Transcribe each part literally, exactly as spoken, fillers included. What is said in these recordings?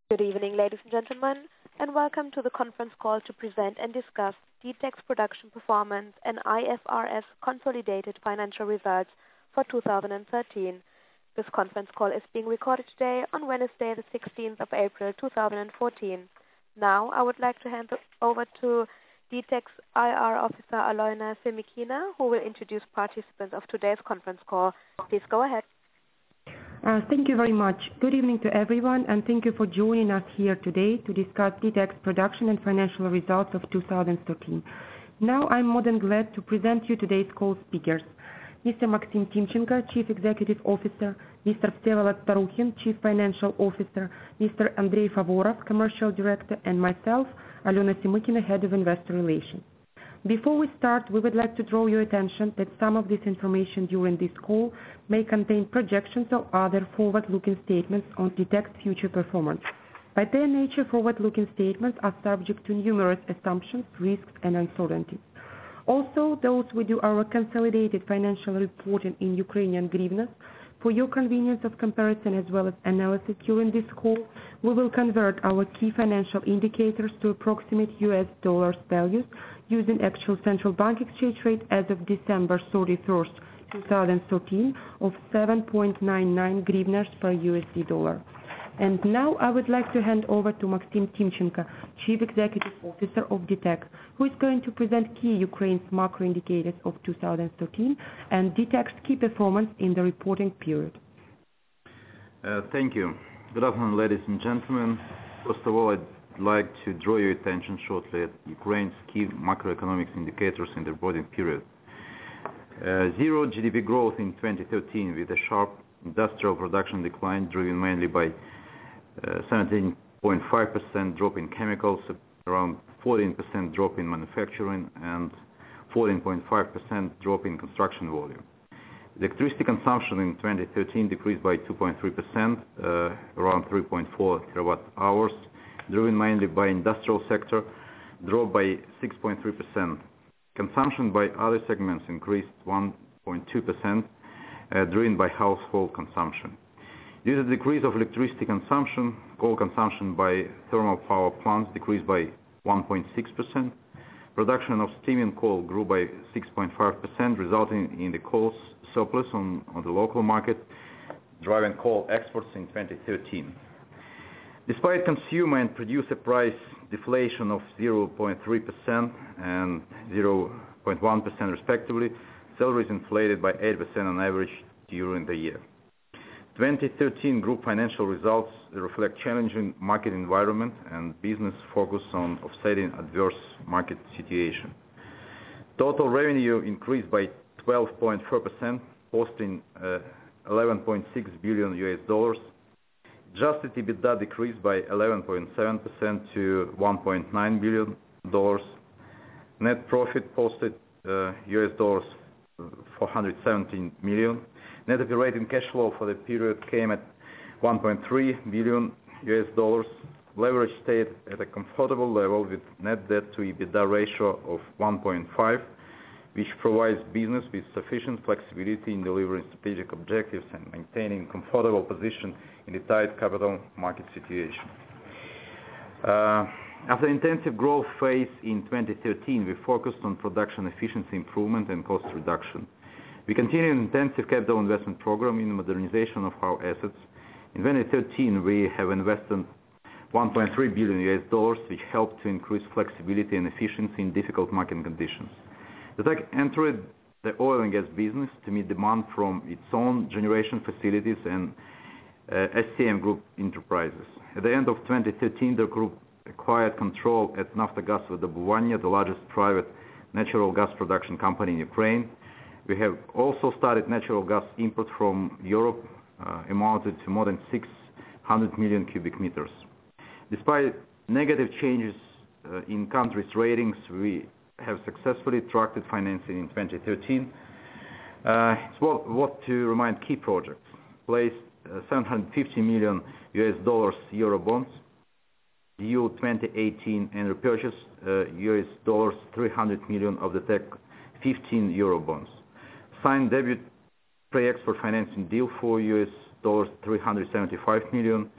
Good evening, ladies and gentlemen, and welcome to the conference call to present and discuss D TEK's production performance and I F R S consolidated financial results for two thousand thirteen. This conference call is being recorded today on Wednesday, the sixteenth of April, two thousand fourteen. Now, I would like to hand over to D TEK's I R officer, Aloyna Semikina, who will introduce participants of today's conference call. Please go ahead. Uh, thank you very much. Good evening to everyone, and thank you for joining us here today to discuss D TEK's production and financial results of two thousand thirteen. Now I'm more than glad to present you today's call speakers. Mister Maxim Timchenko, Chief Executive Officer, Mister Vsevolod Starukhin, Chief Financial Officer, Mister Andrei Favorov, Commercial Director, and myself, Aloyna Semikina, Head of Investor Relations. Before we start, we would like to draw your attention that some of this information during this call may contain projections or other forward-looking statements on D TEK's future performance. By their nature, forward-looking statements are subject to numerous assumptions, risks, and uncertainties. Also, those we do our consolidated financial reporting in Ukrainian hryvnias. For your convenience of comparison as well as analysis during this call, we will convert our key financial indicators to approximate U S dollars values using actual central bank exchange rate as of December thirty-first, two thousand thirteen of seven point nine nine hryvnias per U S D dollar. And now I would like to hand over to Maxim Timchenko, Chief Executive Officer of D TEK, who is going to present key Ukraine's macro indicators of two thousand thirteen and D TEK's key performance in the reporting period. Uh, thank you. Good afternoon, ladies and gentlemen. First of all, I'd like to draw your attention shortly at Ukraine's key macroeconomic indicators in the reporting period. Uh, zero G D P growth in twenty thirteen with a sharp industrial production decline driven mainly by uh, seventeen point five percent drop in chemicals, around fourteen percent drop in manufacturing, and fourteen point five percent drop in construction volume. Electricity consumption in twenty thirteen decreased by two point three percent, uh, around three point four terawatt hours, driven mainly by industrial sector, dropped by six point three percent. Consumption by other segments increased one point two percent, uh, driven by household consumption. Due to the decrease of electricity consumption, coal consumption by thermal power plants decreased by one point six percent. Production of steam coal grew by six point five percent, resulting in the coal surplus on, on the local market, driving coal exports in twenty thirteen. Despite consumer and producer price deflation of zero point three percent and zero point one percent respectively, salaries inflated by eight percent on average during the year. twenty thirteen group financial results reflect challenging market environment and business focus on offsetting adverse market situation. Total revenue increased by twelve point four percent, posting uh, eleven point six billion U S dollars. Adjusted EBITDA decreased by eleven point seven percent to one point nine billion dollars. Net profit posted uh, U S dollars four hundred seventeen million. Net operating cash flow for the period came at one point three billion U S dollars. Leverage stayed at a comfortable level with net debt to EBITDA ratio of one point five, which provides business with sufficient flexibility in delivering strategic objectives and maintaining comfortable position in the tight capital market situation. Uh, after intensive growth phase in twenty thirteen, we focused on production efficiency improvement and cost reduction. We continue an intensive capital investment program in the modernization of our assets. In twenty thirteen, we have invested one point three billion U S dollars, which helped to increase flexibility and efficiency in difficult market conditions. D TEK entered the oil and gas business to meet demand from its own generation facilities and uh, S C M Group enterprises. At the end of twenty thirteen, the group acquired control at Naftogaz Vidobывание, the largest private natural gas production company in Ukraine. We have also started natural gas import from Europe, uh, amounted to more than six hundred million cubic meters. Despite negative changes uh, in countries' ratings, we have successfully attracted financing in twenty thirteen. Uh, it's worth, worth to remind key projects. Placed uh, seven hundred fifty million U S dollars Euro bonds due twenty eighteen and repurchased uh, U S dollars three hundred million of the TEK fifteen Euro bonds. Signed debut pre-export financing deal for U S dollars three hundred seventy-five million.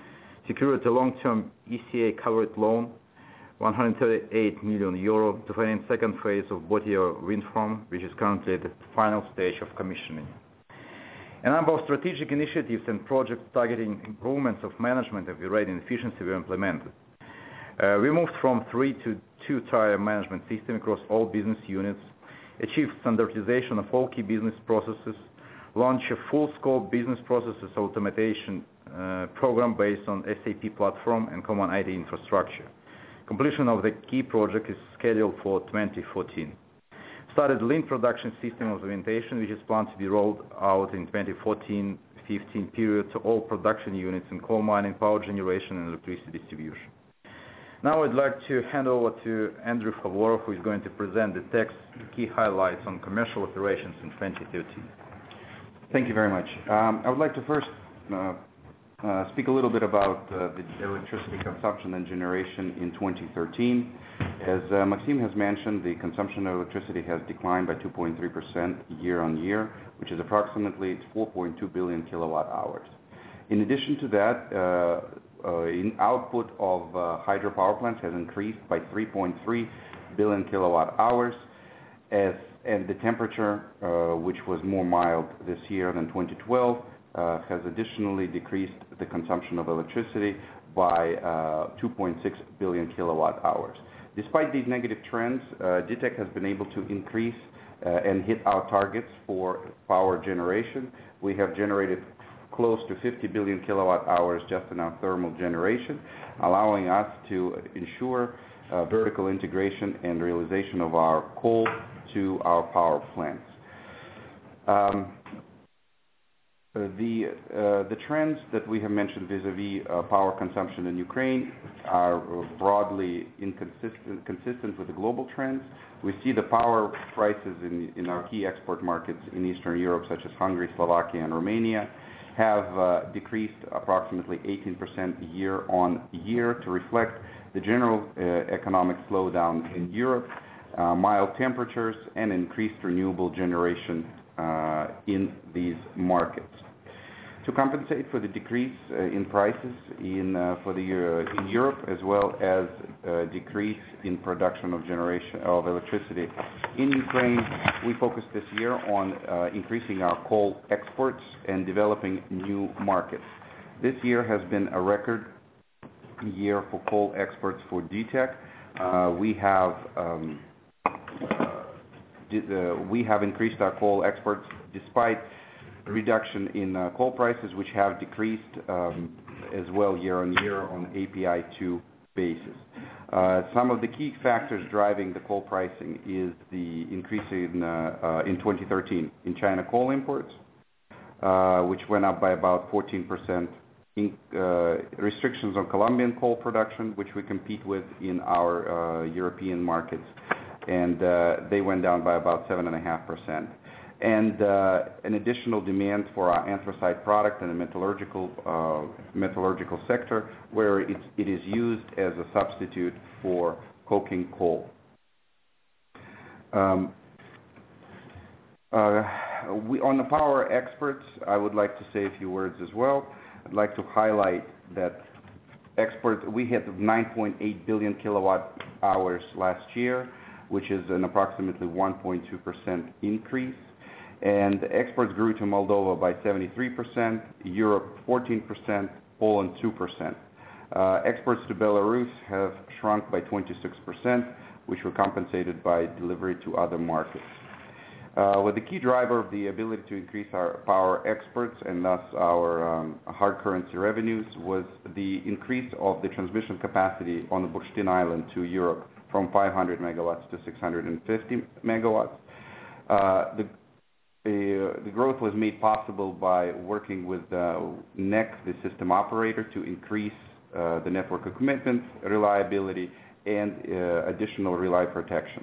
secured a long-term E C A-covered loan, one hundred thirty-eight million euro, to finance second phase of Botia wind farm, which is currently at the final stage of commissioning. A number of strategic initiatives and projects targeting improvements of management and operating efficiency were implemented. Uh, we moved from three to two-tier management system across all business units, achieved standardization of all key business processes, launched a full-scope business processes automation uh, program based on S A P platform and common I T infrastructure. Completion of the key project is scheduled for twenty fourteen. Started lean production system implementation, which is planned to be rolled out in twenty fourteen fifteen period to all production units in coal mining, power generation, and electricity distribution. Now I'd like to hand over to Andrew Favorov, who is going to present the text key highlights on commercial operations in twenty thirteen. Thank you very much. Um, I would like to first uh, uh, speak a little bit about uh, the electricity consumption and generation in twenty thirteen. As uh, Maxim has mentioned, the consumption of electricity has declined by two point three percent year on year, which is approximately four point two billion kilowatt hours. In addition to that, uh, uh, in output of uh, hydropower plants has increased by three point three billion kilowatt hours, as and the temperature, uh, which was more mild this year than twenty twelve, uh, has additionally decreased the consumption of electricity by uh, two point six billion kilowatt hours. Despite these negative trends, uh, D TEK has been able to increase uh, and hit our targets for power generation. We have generated close to fifty billion kilowatt hours just in our thermal generation, allowing us to ensure uh, vertical integration and realization of our coal to our power plants. Um, the uh, the trends that we have mentioned vis-a-vis uh, power consumption in Ukraine are broadly inconsistent consistent with the global trends. We see the power prices in, in our key export markets in Eastern Europe, such as Hungary, Slovakia, and Romania, have uh, decreased approximately eighteen percent year on year to reflect the general uh, economic slowdown in Europe, uh, mild temperatures, and increased renewable generation uh, in these markets. To compensate for the decrease uh, in prices in uh, for the uh, in Europe, as well as uh, decrease in production of generation of electricity in Ukraine, we focused this year on uh, increasing our coal exports and developing new markets. This year has been a record year for coal exports for D TEK. Uh, we have um, uh, did, uh, we have increased our coal exports despite reduction in uh, coal prices, which have decreased um, as well year on year on A P I two basis. Uh, some of the key factors driving the coal pricing is the increase in uh, uh, in twenty thirteen in China coal imports, uh, which went up by about fourteen percent. In, uh, restrictions on Colombian coal production, which we compete with in our uh, European markets, and uh, they went down by about seven point five percent. And uh, an additional demand for our anthracite product in the metallurgical uh, metallurgical sector, where it, it is used as a substitute for coking coal. Um, uh, we, on the power exports, I would like to say a few words as well. I'd like to highlight that export we hit nine point eight billion kilowatt hours last year, which is an approximately one point two percent increase. And exports grew to Moldova by seventy-three percent, Europe fourteen percent, Poland two percent. Uh, exports to Belarus have shrunk by twenty-six percent, which were compensated by delivery to other markets. Uh, with the key driver of the ability to increase our power exports and thus our um, hard currency revenues was the increase of the transmission capacity on the Burштyn Island to Europe from five hundred megawatts to six hundred fifty megawatts. Uh, the Uh, the growth was made possible by working with uh, N E C, the system operator, to increase uh, the network commitment, reliability, and uh, additional relay protection.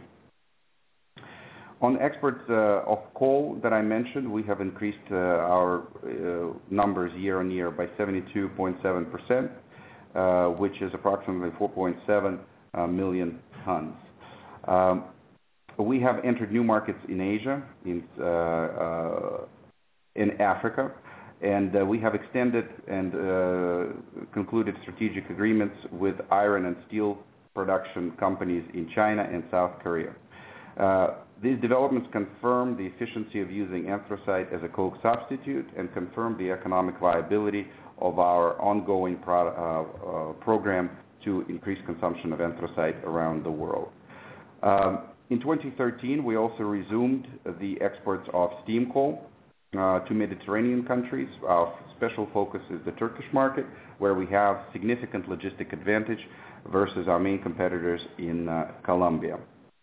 On exports uh, of coal that I mentioned, we have increased uh, our uh, numbers year on year by seventy-two point seven percent, uh, which is approximately four point seven uh, million tons. Um, We have entered new markets in Asia, in, uh, uh, in Africa, And uh, we have extended and uh, concluded strategic agreements with iron and steel production companies in China and South Korea. Uh, these developments confirm the efficiency of using anthracite as a coke substitute and confirm the economic viability of our ongoing pro- uh, uh, program to increase consumption of anthracite around the world. Um, in twenty thirteen, we also resumed the exports of steam coal uh, to Mediterranean countries. Our special focus is the Turkish market, where we have significant logistic advantage versus our main competitors in uh, Colombia.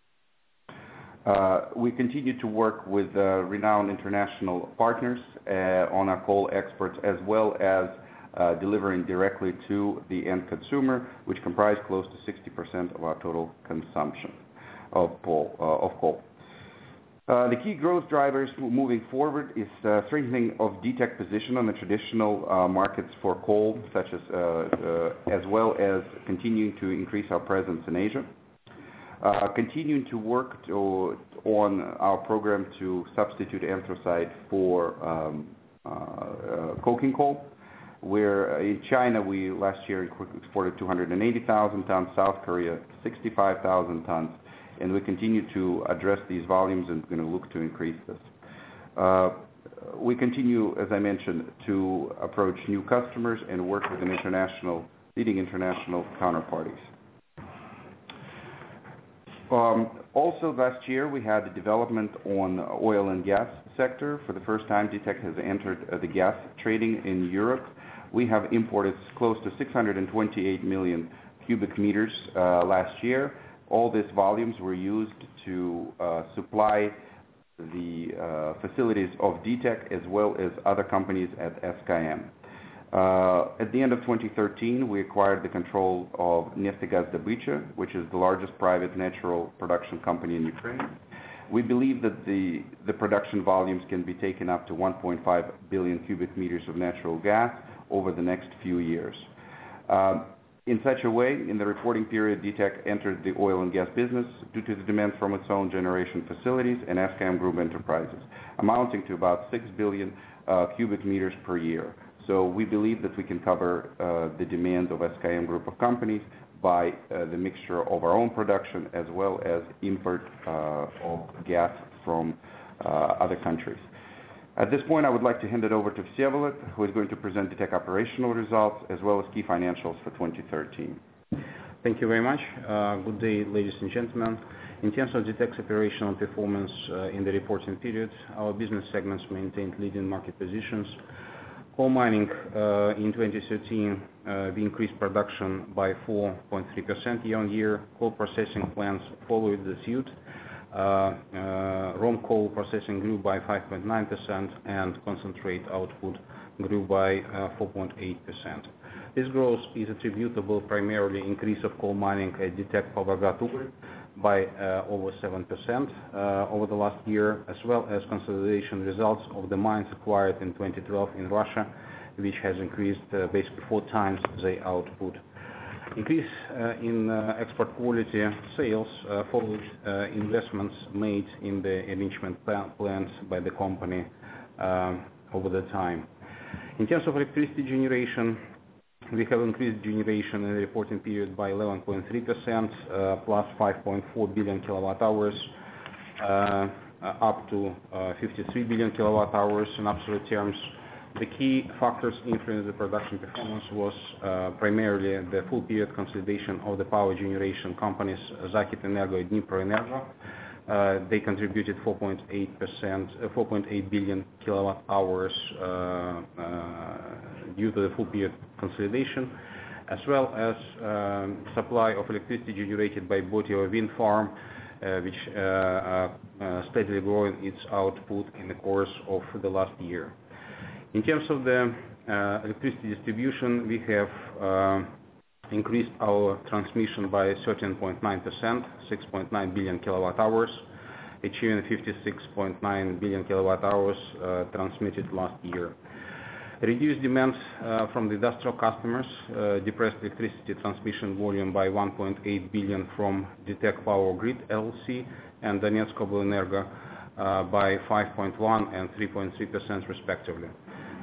Uh, we continue to work with uh, renowned international partners uh, on our coal exports, as well as uh, delivering directly to the end consumer, which comprise close to sixty percent of our total consumption of coal. Uh, of coal. Uh, the key growth drivers moving forward is uh, strengthening of D TEC position on the traditional uh, markets for coal, such as uh, uh, as well as continuing to increase our presence in Asia. Uh, continuing to work to, on our program to substitute anthracite for um, uh, uh, coking coal, where in China we last year exported two hundred eighty thousand tons, South Korea sixty-five thousand tons, and we continue to address these volumes and going to look to increase this. Uh, we continue, as I mentioned, to approach new customers and work with an international, leading international counterparties. Um, also last year we had a development on oil and gas sector. For the first time, D TEC has entered uh, the gas trading in Europe. We have imported close to six hundred twenty-eight million cubic meters uh, last year. All these volumes were used to uh, supply the uh, facilities of D TEC as well as other companies at S K M. Uh, at the end of twenty thirteen, we acquired the control of Neftegaz Dobrycha, which is the largest private natural production company in Ukraine. We believe that the, the production volumes can be taken up to one point five billion cubic meters of natural gas over the next few years. Uh, in such a way, in the reporting period, D TEC entered the oil and gas business due to the demand from its own generation facilities and S K M Group enterprises, amounting to about six billion uh, cubic meters per year. So we believe that we can cover uh, the demand of S K M Group of companies by uh, the mixture of our own production as well as import uh, of gas from uh, other countries. At this point, I would like to hand it over to Vsevolod, who is going to present D TEC operational results as well as key financials for twenty thirteen. Thank you very much. Uh, good day, ladies and gentlemen. In terms of D TEC's operational performance uh, in the reporting period, our business segments maintained leading market positions. Coal mining uh, in twenty thirteen, uh, we increased production by four point three percent year-on-year. Coal processing plants followed the suit. Uh, uh, ROM coal processing grew by five point nine percent and concentrate output grew by uh, four point eight percent. This growth is attributable primarily increase of coal mining at D TEC Pavlograd Uglь by uh, over seven percent uh, over the last year, as well as consolidation results of the mines acquired in twenty twelve in Russia, which has increased uh, basically four times the output. Increase uh, in uh, export quality sales uh, followed uh, investments made in the enrichment plants by the company uh, over the time. In terms of electricity generation, we have increased generation in the reporting period by eleven point three percent, uh, plus five point four billion kilowatt hours, uh, up to uh, fifty-three billion kilowatt hours in absolute terms. The key factors influencing the production performance was uh, primarily the full period consolidation of the power generation companies Zakhytenergo and Dniproenergo. Uh, they contributed four point eight percent, uh, four point eight billion kilowatt hours uh, uh, due to the full period consolidation, as well as um, supply of electricity generated by Botyova wind farm, uh, which uh, uh, uh, steadily growing its output in the course of the last year. In terms of the uh, electricity distribution, we have uh, increased our transmission by thirteen point nine percent, six point nine billion kilowatt hours, achieving fifty-six point nine billion kilowatt hours uh, transmitted last year. Reduced demand uh, from the industrial customers uh, depressed electricity transmission volume by one point eight billion from D TEC Power Grid L L C and Donetsk Oblenergo uh, by five point one and three point three percent respectively.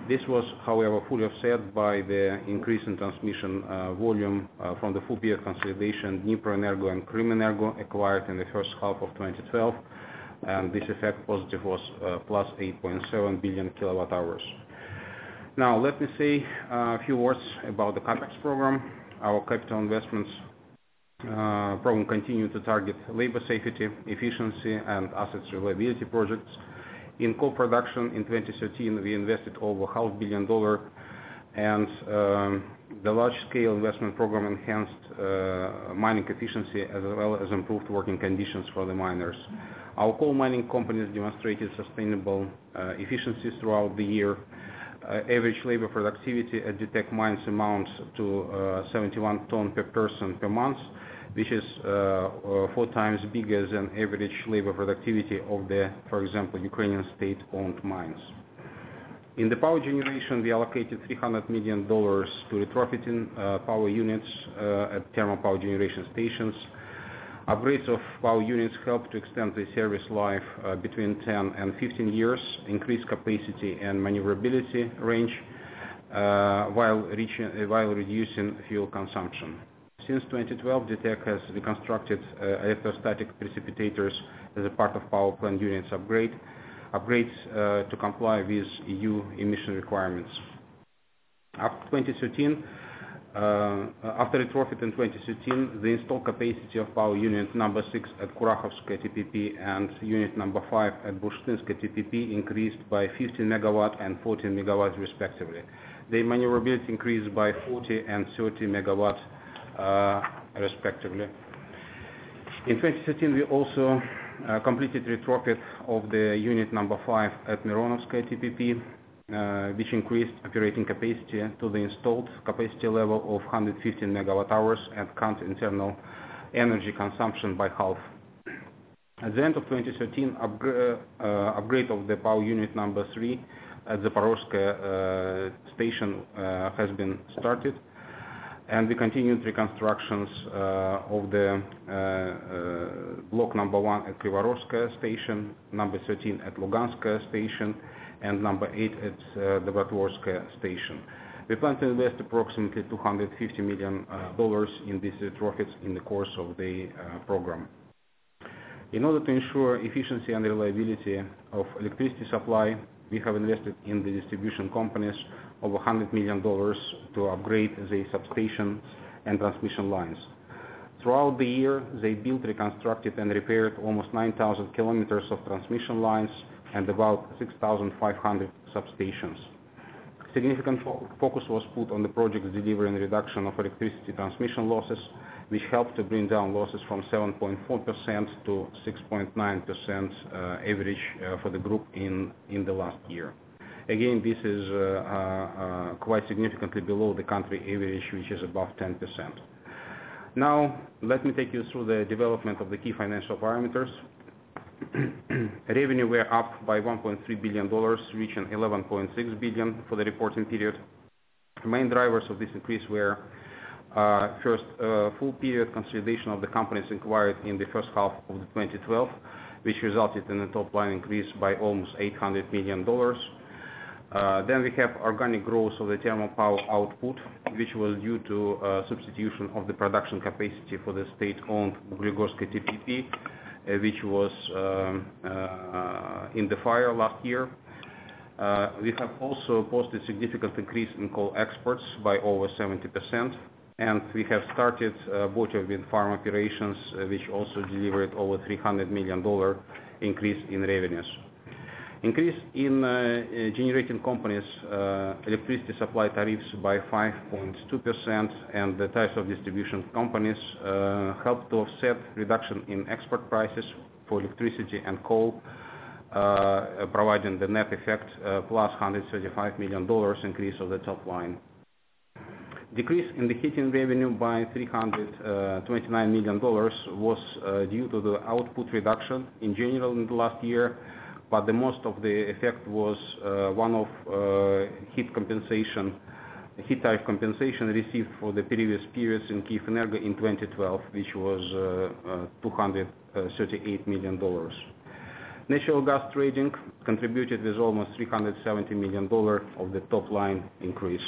This was, however, fully offset by the increase in transmission uh, volume uh, from the full period consolidation Dnieproenergo and Krymenergo acquired in the first half of twenty twelve, and this effect positive was uh, plus eight point seven billion kilowatt hours. Now, let me say a few words about the CAPEX program. Our capital investments uh, program continued to target labor safety, efficiency, and assets reliability projects. In coal production in twenty thirteen, we invested over half billion dollar, and um, the large-scale investment program enhanced uh, mining efficiency as well as improved working conditions for the miners. Our coal mining companies demonstrated sustainable uh, efficiencies throughout the year. Uh, average labor productivity at D T E C mines amounts to uh, seventy-one ton per person per month, which is uh, uh, four times bigger than average labor productivity of the, for example, Ukrainian state-owned mines. In the power generation, we allocated three hundred million dollars to retrofitting uh, power units uh, at thermal power generation stations. Upgrades of power units help to extend the service life uh, between ten and fifteen years, increase capacity and maneuverability range, uh, while, reaching, uh, while reducing fuel consumption. Since twenty twelve, D T E C has reconstructed uh, electrostatic precipitators as a part of power plant units upgrade, upgrades uh, to comply with E U emission requirements. After twenty thirteen, uh, after retrofit in twenty thirteen, the installed capacity of power unit number six at Kurakhovskaya T P P and unit number five at Burштинskaya T P P increased by fifteen megawatt and fourteen megawatt respectively. The maneuverability increased by forty and thirty megawatt uh, respectively. In twenty thirteen, we also uh, completed retrofit of the unit number five at Mironovskaya T P P, uh, which increased operating capacity to the installed capacity level of one hundred fifteen megawatt hours and cut internal energy consumption by half. At the end of twenty thirteen, upgra uh, upgrade of the power unit number three at the Zaporozhskaya uh, station uh, has been started, and we continued reconstructions uh, of the uh, uh, block number one at Krivorovskaya station, number thirteen at Luganskaya station, and number eight at uh, the Dobrotorskaya station. We plan to invest approximately two hundred fifty million dollars uh, in these retrofits in the course of the uh, program. In order to ensure efficiency and reliability of electricity supply, we have invested in the distribution companies over one hundred million dollars to upgrade the substations and transmission lines. Throughout the year, they built, reconstructed, and repaired almost nine thousand kilometers of transmission lines and about six thousand five hundred substations. Significant fo focus was put on the projects delivering reduction of electricity transmission losses, which helped to bring down losses from seven point four percent to six point nine percent uh, average uh, for the group in, in the last year. Again, this is uh, uh, uh, quite significantly below the country average, which is above ten percent. Now, let me take you through the development of the key financial parameters. Revenue were up by one point three billion dollars, reaching eleven point six billion dollars for the reporting period. The main drivers of this increase were uh, first, uh, full period consolidation of the companies acquired in the first half of twenty twelve, which resulted in a top line increase by almost eight hundred million dollars. Uh, then we have organic growth of the thermal power output, which was due to uh, substitution of the production capacity for the state-owned Grigorskaya T P P, uh, which was um, uh, in the fire last year. Uh, we have also posted significant increase in coal exports by over seventy percent, and we have started uh, Botyov wind farm operations, uh, which also delivered over three hundred million dollars increase in revenues. Increase in uh, generating companies' uh, electricity supply tariffs by five point two percent, and the tariffs of distribution companies uh, helped to offset reduction in export prices for electricity and coal, uh, providing the net effect uh, plus one hundred thirty-five million dollars increase of the top line. Decrease in the heating revenue by three hundred twenty-nine million dollars was uh, due to the output reduction in general in the last year, but the most of the effect was uh, one of uh, heat compensation, heat tariff compensation received for the previous periods in Kyivenergo in twenty twelve, which was uh, uh, two hundred thirty-eight million dollars. Natural gas trading contributed with almost three hundred seventy million dollars of the top line increase.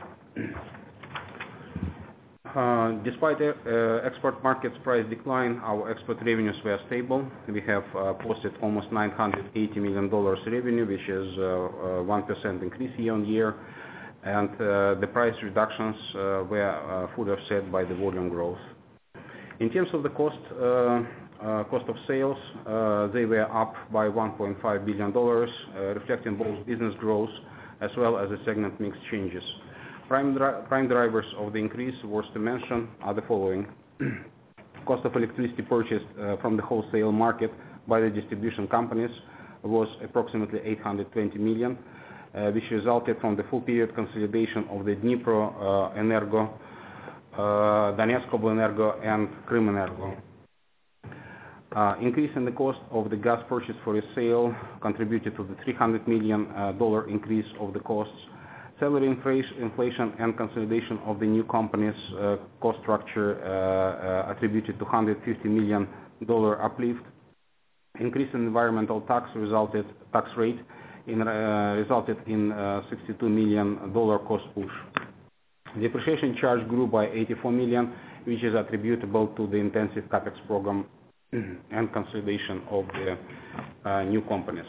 Uh, despite uh, export markets price decline, our export revenues were stable. We have uh, posted almost nine hundred eighty million dollars revenue, which is uh, uh, one percent increase year on year. And uh, the price reductions uh, were uh, fully offset by the volume growth. In terms of the cost, uh, uh, cost of sales, uh, they were up by one point five billion dollars, uh, reflecting both business growth as well as the segment mix changes. Prime, dri- prime drivers of the increase, worth to mention, are the following. Cost of electricity purchased uh, from the wholesale market by the distribution companies was approximately eight hundred twenty million dollars. Uh, which resulted from the full period consolidation of the Dnipro uh, Energo, uh, Donetsk Oblenergo, and Krymenergo. Uh, increase in the cost of the gas purchase for resale contributed to the three hundred million dollars uh, increase of the costs. Salary inflation and consolidation of the new company's uh, cost structure uh, uh, attributed to one hundred fifty million dollars uplift. Increase in environmental tax resulted tax rate In, uh, resulted in uh, sixty-two million dollars cost push. Depreciation charge grew by eighty-four million dollars, which is attributable to the intensive capex program and consolidation of the uh, new companies.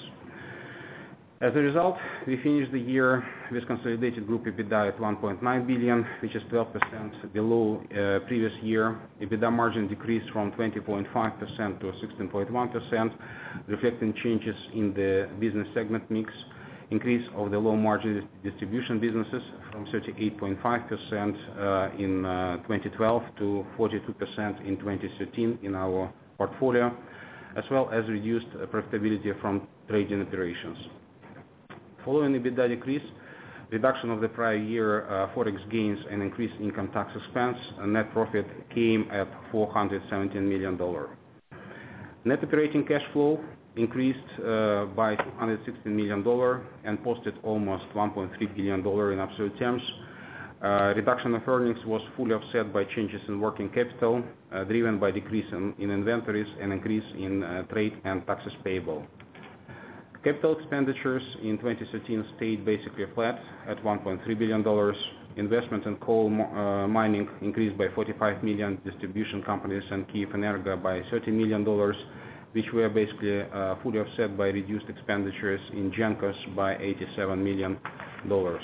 As a result, we finished the year with consolidated group EBITDA at one point nine billion dollars, which is twelve percent below uh, previous year. EBITDA margin decreased from twenty point five percent to sixteen point one percent, reflecting changes in the business segment mix, increase of the low margin distribution businesses from thirty-eight point five percent uh, in uh, twenty twelve to forty-two percent in twenty thirteen in our portfolio, as well as reduced profitability from trading operations. Following EBITDA decrease, reduction of the prior year uh, forex gains and increased income tax expense, net profit came at four hundred seventeen million dollars. Net operating cash flow increased uh, by two hundred sixteen million dollars and posted almost one point three billion dollars in absolute terms. Uh, reduction of earnings was fully offset by changes in working capital, uh, driven by decrease in, in inventories and increase in uh, trade and taxes payable. Capital expenditures in twenty thirteen stayed basically flat at one point three billion dollars. Investment in coal uh, mining increased by forty-five million dollars, distribution companies and Kyivenergo by thirty million dollars, which were basically uh, fully offset by reduced expenditures in Genkos by eighty-seven million dollars.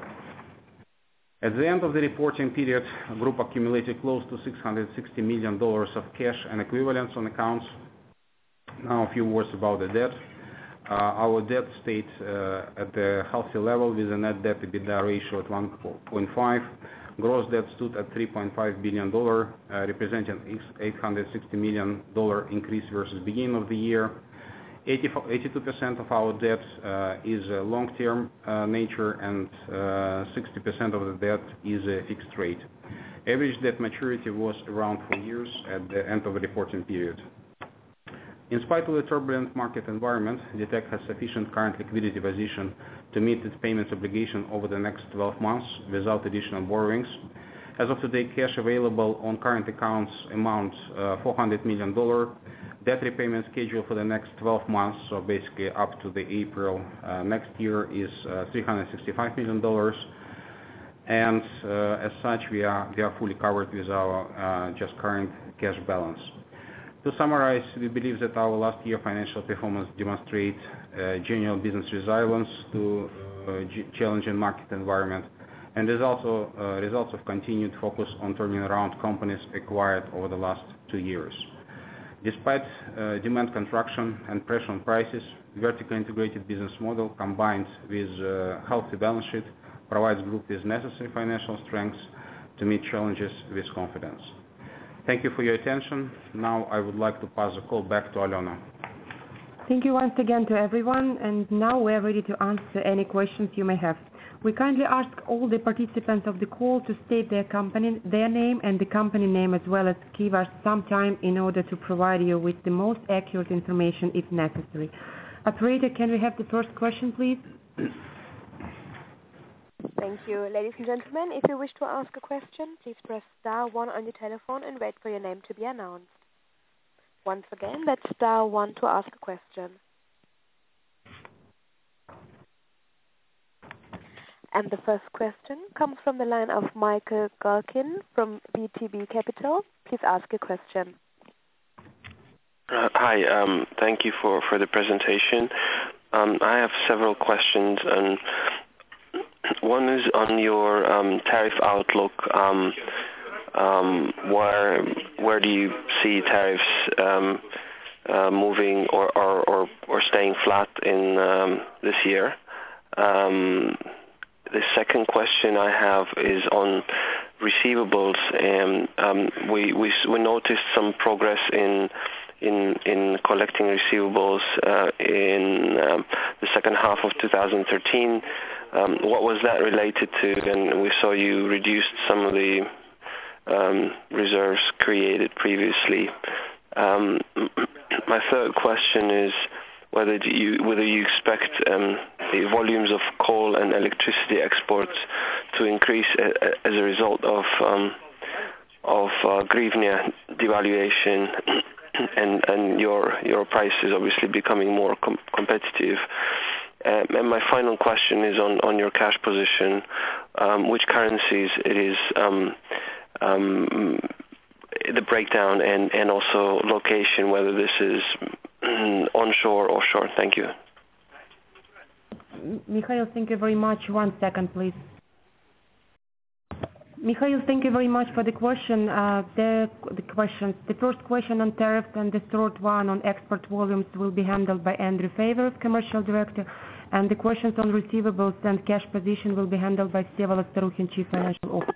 At the end of the reporting period, the group accumulated close to six hundred sixty million dollars of cash and equivalents on accounts. Now a few words about the debt. Uh, our debt stayed uh, at a healthy level with a net debt to EBITDA ratio at one point five. Gross debt stood at three point five billion dollars, uh, representing eight hundred sixty million dollars increase versus beginning of the year. eighty-two percent of our debt uh, is uh, long-term uh, nature and uh, sixty percent of the debt is a fixed rate. Average debt maturity was around four years at the end of the reporting period. In spite of the turbulent market environment, D T E C has sufficient current liquidity position to meet its payments obligation over the next twelve months without additional borrowings. As of today, cash available on current accounts amounts uh, four hundred million dollars. Debt repayment schedule for the next twelve months, so basically up to the April uh, next year, is uh, three hundred sixty-five million dollars. And uh, as such, we are, we are fully covered with our uh, just current cash balance. To summarize, we believe that our last year financial performance demonstrates uh, genuine business resilience to uh, challenging market environment and is also uh, results of continued focus on turning around companies acquired over the last two years. Despite uh, demand contraction and pressure on prices, vertically integrated business model combined with uh, healthy balance sheet provides group with necessary financial strengths to meet challenges with confidence. Thank you for your attention. Now I would like to pass the call back to Alona. Thank you once again to everyone, and now we are ready to answer any questions you may have. We kindly ask all the participants of the call to state their company, their name and the company name, as well as give us some time in order to provide you with the most accurate information if necessary. Operator, can we have the first question, please? Thank you. Ladies and gentlemen, if you wish to ask a question, please press star one on your telephone and wait for your name to be announced. Once again, that's star one to ask a question. And the first question comes from the line of Michael Gherkin from V T B Capital. Please ask your question. Uh, hi, um, thank you for, for the presentation. Um, I have several questions, and one is on your um, tariff outlook. Um, um, where where do you see tariffs um, uh, moving or, or, or, or staying flat in um, this year? Um, the second question I have is on receivables, and um, we, we we noticed some progress in in in collecting receivables uh, in um, the second half of two thousand thirteen. Um, what was that related to? And we saw you reduced some of the um, reserves created previously. Um, my third question is whether do you whether you expect um, the volumes of coal and electricity exports to increase a, a, as a result of um, of uh, hryvnia devaluation and and your your prices obviously becoming more com- competitive. Um, and my final question is on, on your cash position, um, which currencies it is, um, um, the breakdown, and, and also location, whether this is onshore or offshore. Thank you. Mikhail, thank you very much. One second, please. Mikhail, thank you very much for the question. Uh, the, the questions. The first question on tariffs and the third one on export volumes will be handled by Andrew Favors, Commercial Director, and the questions on receivables and cash position will be handled by Vsevolod Starukhin, Chief Financial Officer.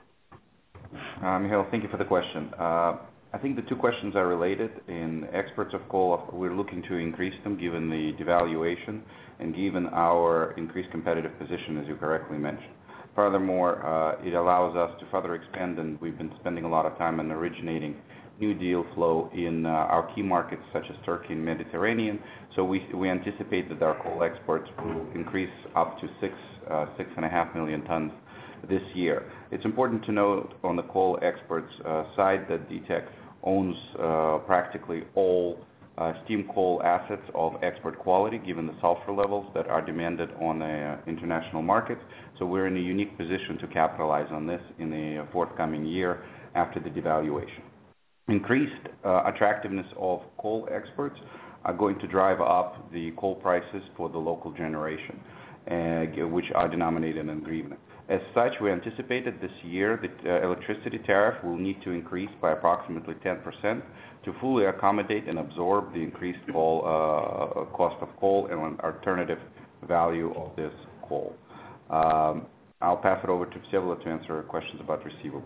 Uh, Mikhail, thank you for the question. Uh, I think the two questions are related. In exports of coal, we're looking to increase them given the devaluation and given our increased competitive position, as you correctly mentioned. Furthermore, uh, it allows us to further expand, and we've been spending a lot of time on originating new deal flow in uh, our key markets such as Turkey and Mediterranean. So we we anticipate that our coal exports will increase up to six uh, six and a half million tons this year. It's important to note on the coal exports uh, side that D TEC owns uh, practically all uh, steam coal assets of export quality, given the sulfur levels that are demanded on the uh, international markets. So we're in a unique position to capitalize on this in the forthcoming year after the devaluation. Increased uh, attractiveness of coal exports are going to drive up the coal prices for the local generation, uh, which are denominated in hryvnia. As such, we anticipated this year that uh, electricity tariff will need to increase by approximately ten percent to fully accommodate and absorb the increased coal, uh, cost of coal and an alternative value of this coal. Um, I'll pass it over to Vsevolod to answer questions about receivables.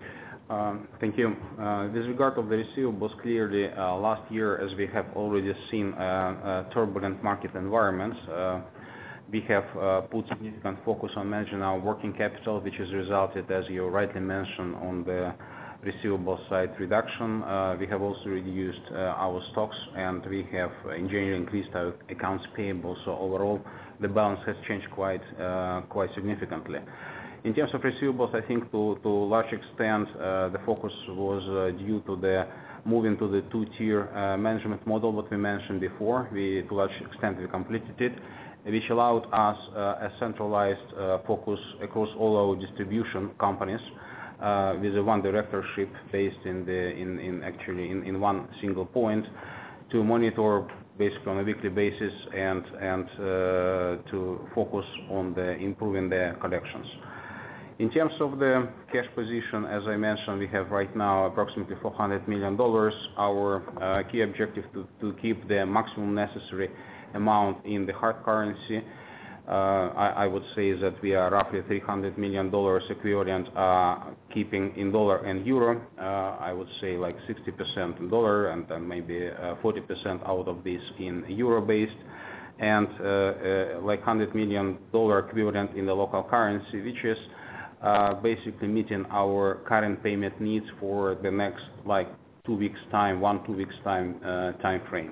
Um, Thank you. Uh, With regard of the receivables, clearly, uh, last year, as we have already seen, uh, uh, turbulent market environments, uh, we have uh, put significant focus on managing our working capital, which has resulted, as you rightly mentioned, on the receivable side reduction. Uh, We have also reduced uh, our stocks, and we have, in general, increased our accounts payable. So overall, the balance has changed quite uh, quite significantly. In terms of receivables, I think to, to a large extent, uh, the focus was uh, due to the moving to the two-tier uh, management model, what we mentioned before. We, to a large extent, we completed it, which allowed us uh, a centralized uh, focus across all our distribution companies uh, with a one directorship based in the in, in actually in, in one single point to monitor basically on a weekly basis and and uh, to focus on the improving the collections. In terms of the cash position, as I mentioned, we have right now approximately four hundred million dollars. Our uh, key objective to, to keep the maximum necessary amount in the hard currency. Uh, I, I would say that we are roughly three hundred million dollars equivalent uh, keeping in dollar and euro. Uh, I would say like sixty percent in dollar and then maybe uh, forty percent out of this in euro-based, and uh, uh, like one hundred million dollars equivalent in the local currency, which is Uh, basically meeting our current payment needs for the next like two weeks time, one two weeks time uh, time frame.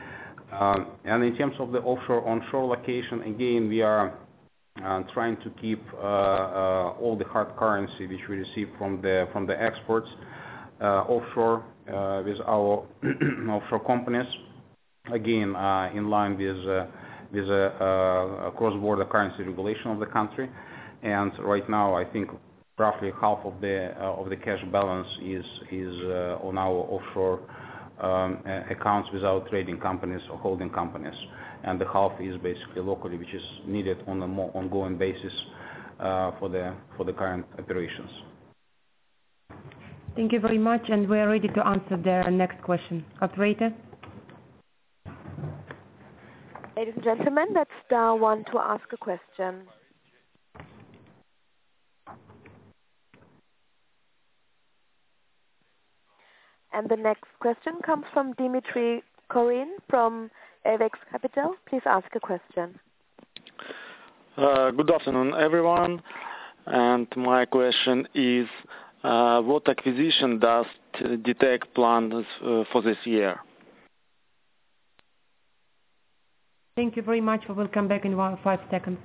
Um, and in terms of the offshore onshore location, again we are uh, trying to keep uh, uh, all the hard currency which we receive from the from the exports uh, offshore uh, with our offshore companies. Again, uh, in line with uh, with a uh, cross-border currency regulation of the country. and right now I think roughly half of the uh, of the cash balance is is uh, on our offshore um, accounts with our trading companies or holding companies, and the half is basically locally, which is needed on a more ongoing basis uh, for the for the current operations. Thank you very much, and we are ready to answer the next question. Operator. Ladies and gentlemen, that's star one to ask a question. And the next question comes from Dimitri Korin from Avex Capital. Please ask a question. Uh, good afternoon, everyone. And my question is, uh, what acquisition does D TEK plan uh, for this year? Thank you very much. We will come back in one, five seconds.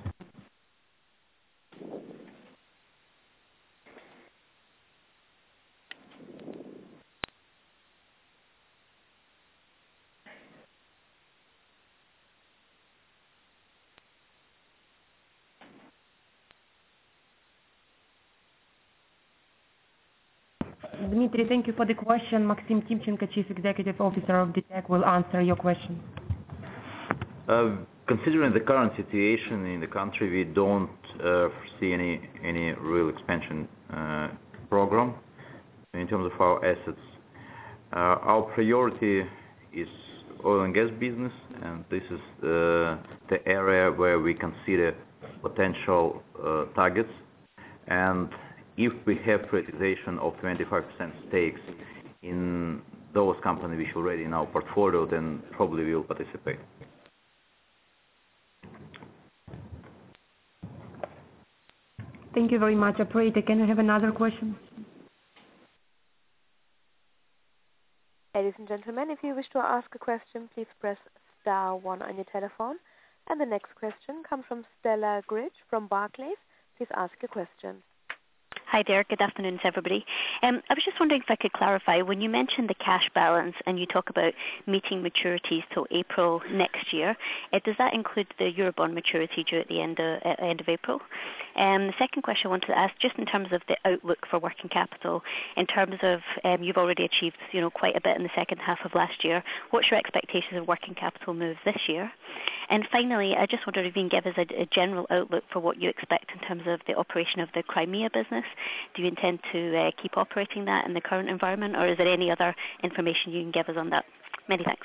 Dmitry, thank you for the question. Maxim Timchenko, Chief Executive Officer of D TEK, will answer your question. Uh, considering the current situation in the country, we don't uh, foresee any any real expansion uh, program in terms of our assets. Uh, our priority is oil and gas business, and this is uh, the area where we consider potential uh, targets. And if we have privatization of twenty-five percent stakes in those companies which are already in our portfolio, then probably we will participate. Thank you very much. Operator, can I have another question? Ladies and gentlemen, if you wish to ask a question, please press star one on your telephone. And the next question comes from Stella Gridge from Barclays. Please ask your question. Hi there. Good afternoon to everybody. Um, I was just wondering if I could clarify, when you mentioned the cash balance and you talk about meeting maturities till April next year, uh, does that include the Eurobond maturity due at the end of, uh, end of April? Um, the second question I wanted to ask, just in terms of the outlook for working capital, in terms of um, you've already achieved you know, quite a bit in the second half of last year, what's your expectations of working capital moves this year? And finally, I just wondered if you can give us a, a general outlook for what you expect in terms of the operation of the Crimea business. Do you intend to uh, keep operating that in the current environment, or is there any other information you can give us on that? Many thanks.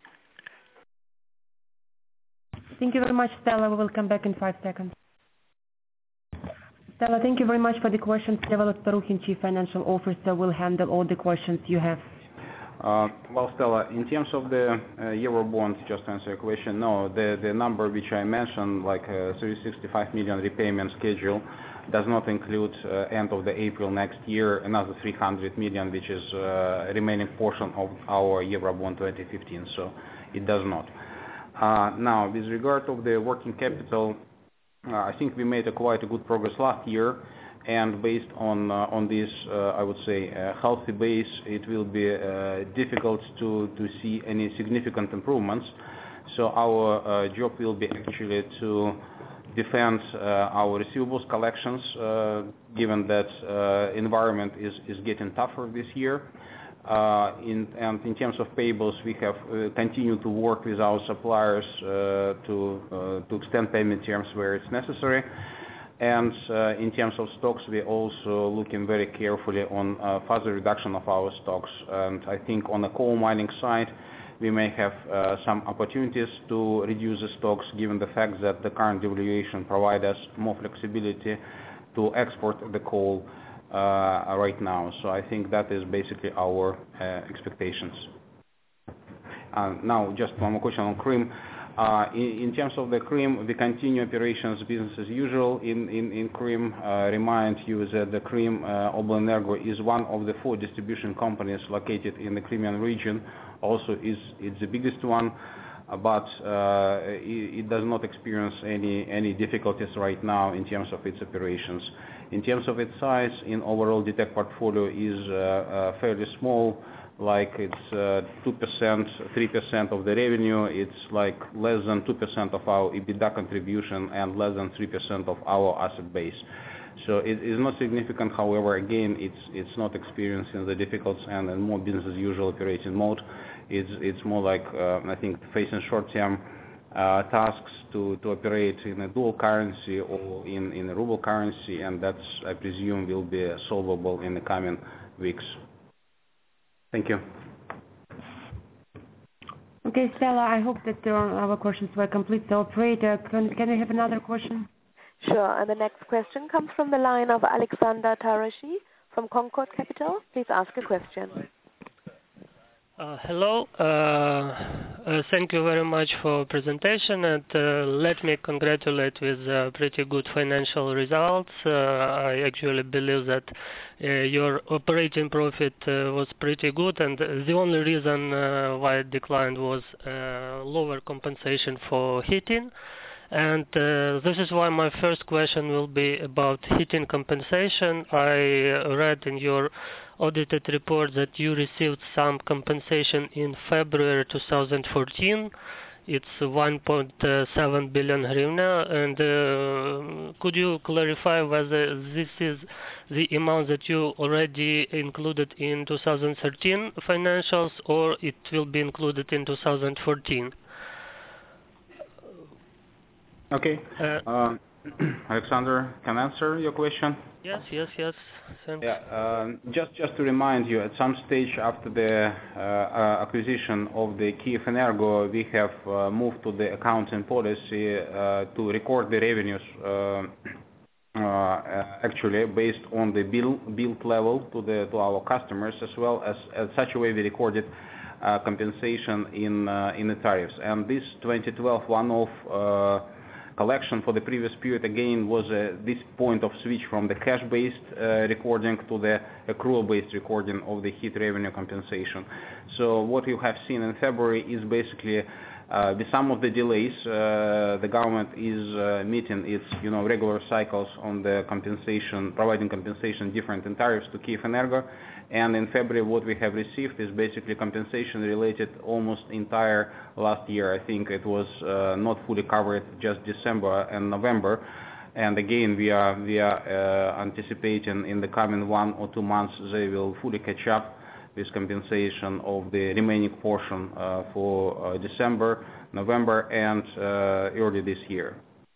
Thank you very much, Stella. We will come back in five seconds. Stella, thank you very much for the questions. Develop Tarukhin, Chief Financial Officer, will handle all the questions you have. Uh, well, Stella, in terms of the uh, Eurobond, just to answer your question, no, the, the number which I mentioned, like uh, three hundred sixty-five million repayment schedule, does not include uh, end of the April next year, another three hundred million, which is uh, remaining portion of our Eurobond twenty fifteen, so it does not. Uh, now, with regard of the working capital, uh, I think we made a quite a good progress last year. And based on uh, on this, uh, I would say, a healthy base, it will be uh, difficult to, to see any significant improvements. So our uh, job will be actually to defend uh, our receivables collections, uh, given that uh, environment is, is getting tougher this year. Uh, in, and in terms of payables, we have uh, continued to work with our suppliers uh, to, uh, to extend payment terms where it's necessary. And uh, in terms of stocks, we're also looking very carefully on uh, further reduction of our stocks. And I think on the coal mining side, we may have uh, some opportunities to reduce the stocks, given the fact that the current devaluation provides us more flexibility to export the coal uh, right now. So I think that is basically our uh, expectations. Uh, now, just one more question on Crimea. Uh, in, in terms of the Crimea, we continue operations business as usual in, in, in Crimea. Uh, remind you that the Crimea uh, Oblenergo is one of the four distribution companies located in the Crimean region. Also, is it's the biggest one, uh, but uh, it, it does not experience any, any difficulties right now in terms of its operations. In terms of its size, in overall D TEK portfolio is uh, uh, fairly small. like it's uh, two percent, three percent of the revenue. It's like less than two percent of our EBITDA contribution and less than three percent of our asset base. So it is not significant. However, again, it's it's not experiencing the difficulties and, and more business as usual operating mode. It's it's more like uh, I think facing short-term uh, tasks to, to operate in a dual currency or in, in a ruble currency, and that's, I presume, will be solvable in the coming weeks. Thank you. Okay, Stella, I hope that uh, our questions were complete. So, operator, can, can we have another question? Sure, and the next question comes from the line of Alexander Tarashi from Concord Capital. Please ask a question. Uh, hello. Uh, uh, thank you very much for presentation, and uh, let me congratulate with uh, pretty good financial results. Uh, I actually believe that uh, your operating profit uh, was pretty good, and the only reason uh, why it declined was uh, lower compensation for heating. And uh, this is why my first question will be about heating compensation. I read in your audited report that you received some compensation in February two thousand fourteen. It's one point seven billion hryvnia. And uh, could you clarify whether this is the amount that you already included in two thousand thirteen financials, or it will be included in two thousand fourteen? Okay. Uh, uh, Alexander, can I answer your question? Yes, yes, yes. Thanks. Yeah. Uh, just, just to remind you, at some stage after the uh, uh, acquisition of the Kyiv Energo, we have uh, moved to the accounting policy uh, to record the revenues uh, uh, actually based on the bill billed level to the to our customers, as well as as such a way we recorded uh, compensation in uh, in the tariffs. And this twenty twelve one-off uh, collection for the previous period again was uh, this point of switch from the cash-based uh, recording to the accrual-based recording of the heat revenue compensation. So what you have seen in February is basically uh, with some of the delays, uh, the government is uh, meeting its you know regular cycles on the compensation, providing compensation different in tariffs to Kyiv Energo. And in February, what we have received is basically compensation related almost entire last year. I think it was uh, not fully covered, just December and November. And again, we are we are uh, anticipating in the coming one or two months they will fully catch up with compensation of the remaining portion uh, for uh, December, November, and uh, early this year.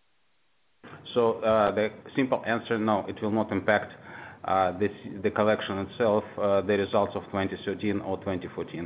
So uh, the simple answer, no, it will not impact Uh, this, the collection itself, uh, the results of twenty thirteen or twenty fourteen.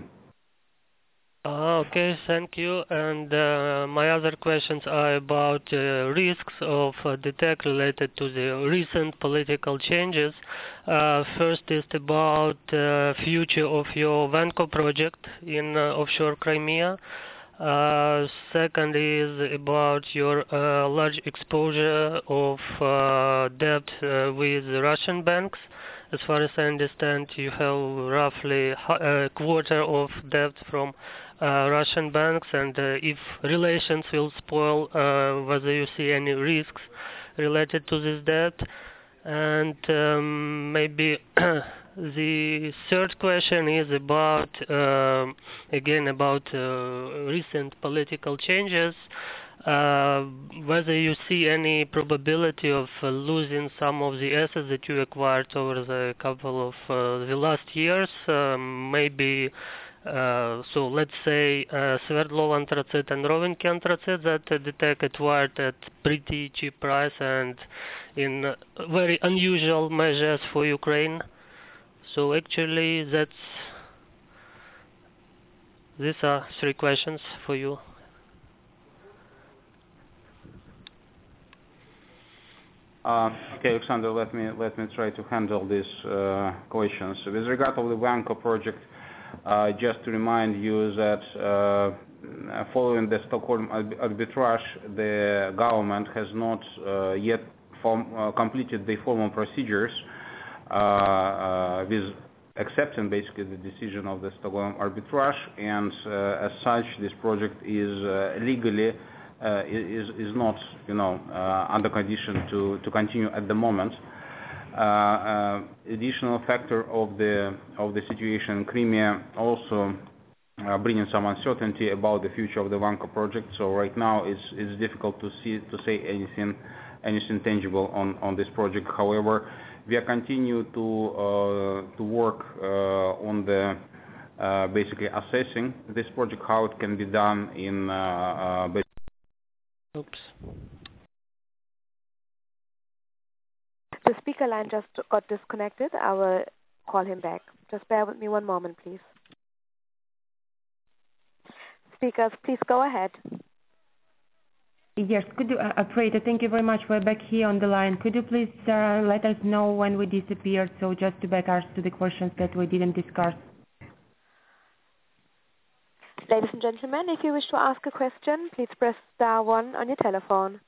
Uh, okay, thank you. And uh, my other questions are about uh, risks of uh, D T E C related to the recent political changes. Uh, first is about uh, future of your Vanco project in uh, offshore Crimea. Uh, second is about your uh, large exposure of uh, debt uh, with Russian banks. As far as I understand, you have roughly a quarter of debt from uh, Russian banks, and uh, if relations will spoil, uh, whether you see any risks related to this debt. And um, maybe the third question is about, uh, again, about uh, recent political changes, uh, whether you see any probability of uh, losing some of the assets that you acquired over the couple of uh, the last years, um, maybe. Uh, so let's say uh, Sverdlov Anthracite and Rovinky Anthracite that uh, D T E C acquired at pretty cheap price and in uh, very unusual measures for Ukraine. So actually that's these are three questions for you. Uh, okay, Alexander, let me let me try to handle these uh, questions. With regard to the Vanco project, Uh, just to remind you that uh, following the Stockholm arbitrage, the government has not uh, yet form, uh, completed the formal procedures uh, uh, with accepting basically the decision of the Stockholm arbitrage, and uh, as such, this project is uh, legally uh, is is not you know uh, under condition to to continue at the moment. uh, additional factor of the of the situation in Crimea also uh, bringing some uncertainty about the future of the Vanco project. So right now it's it's difficult to see to say anything anything tangible on on this project. However, we are continue to uh, to work uh, on the uh, basically assessing this project, how it can be done in. Uh, uh, Oops. The speaker line just got disconnected. I will call him back. Just bear with me one moment, please. Speakers, please go ahead. Yes, could you, uh, operator, thank you very much. We're back here on the line. Could you please uh, let us know when we disappeared, so just to back us to the questions that we didn't discuss? Ladies and gentlemen, if you wish to ask a question, please press star one on your telephone.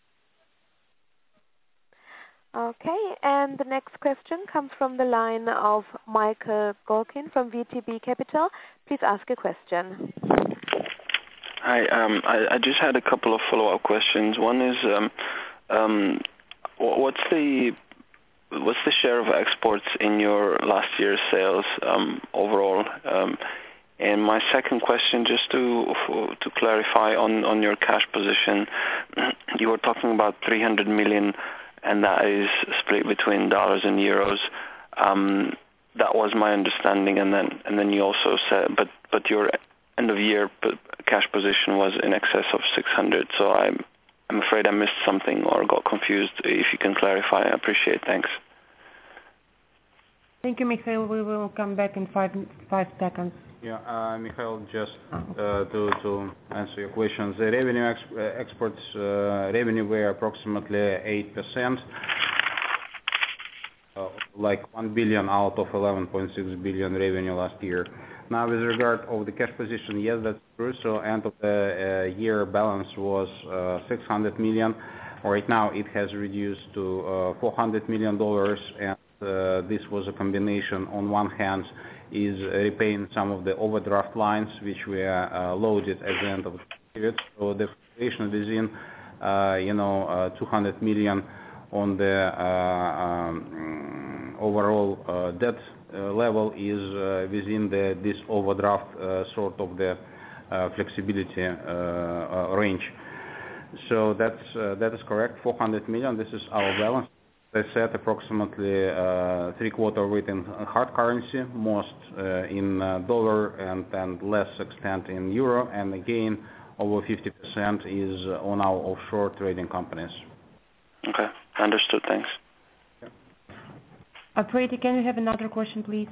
Okay, and the next question comes from the line of Michael Golkin from V T B Capital. Please ask a question. Hi, um, I, I just had a couple of follow-up questions. One is, um, um, what's the what's the share of exports in your last year's sales um, overall? Um, and my second question, just to for, to clarify on, on your cash position, you were talking about three hundred million, and that is split between dollars and euros. Um, that was my understanding, and then and then you also said, but but your end of year cash position was in excess of six hundred. So I'm I'm afraid I missed something or got confused. If you can clarify, I appreciate it. Thanks. Thank you, Mikhail. We will come back in five five seconds. Yeah, uh, Mikhail, just uh, to to answer your questions, the revenue ex exports uh, revenue were approximately eight percent, uh, like one billion out of eleven point six billion revenue last year. Now, with regard of the cash position, yes, that's true. So, end of the uh, year balance was uh, six hundred million. Right now, it has reduced to uh, four hundred million dollars, and uh, this was a combination. On one hand, is repaying some of the overdraft lines which were uh, loaded at the end of the period. So the fluctuation within, uh, you know, uh, two hundred million on the uh, um, overall uh, debt uh, level is uh, within the this overdraft uh, sort of the uh, flexibility uh, uh, range. So that's uh, that is correct. four hundred million. This is our balance. As I said, approximately uh, three quarter of it in hard currency, most uh, in uh, dollar, and, and less extent in euro, and again, over fifty percent is on our offshore trading companies. Okay, understood. Thanks. Yeah. Operator, can we have another question, please?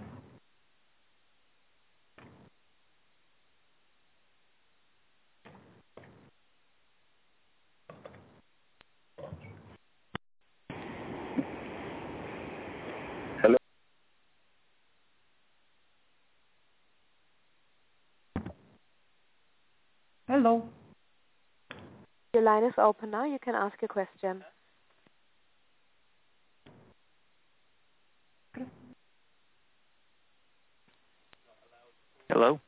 Hello. Your line is open now. You can ask a question. Hello?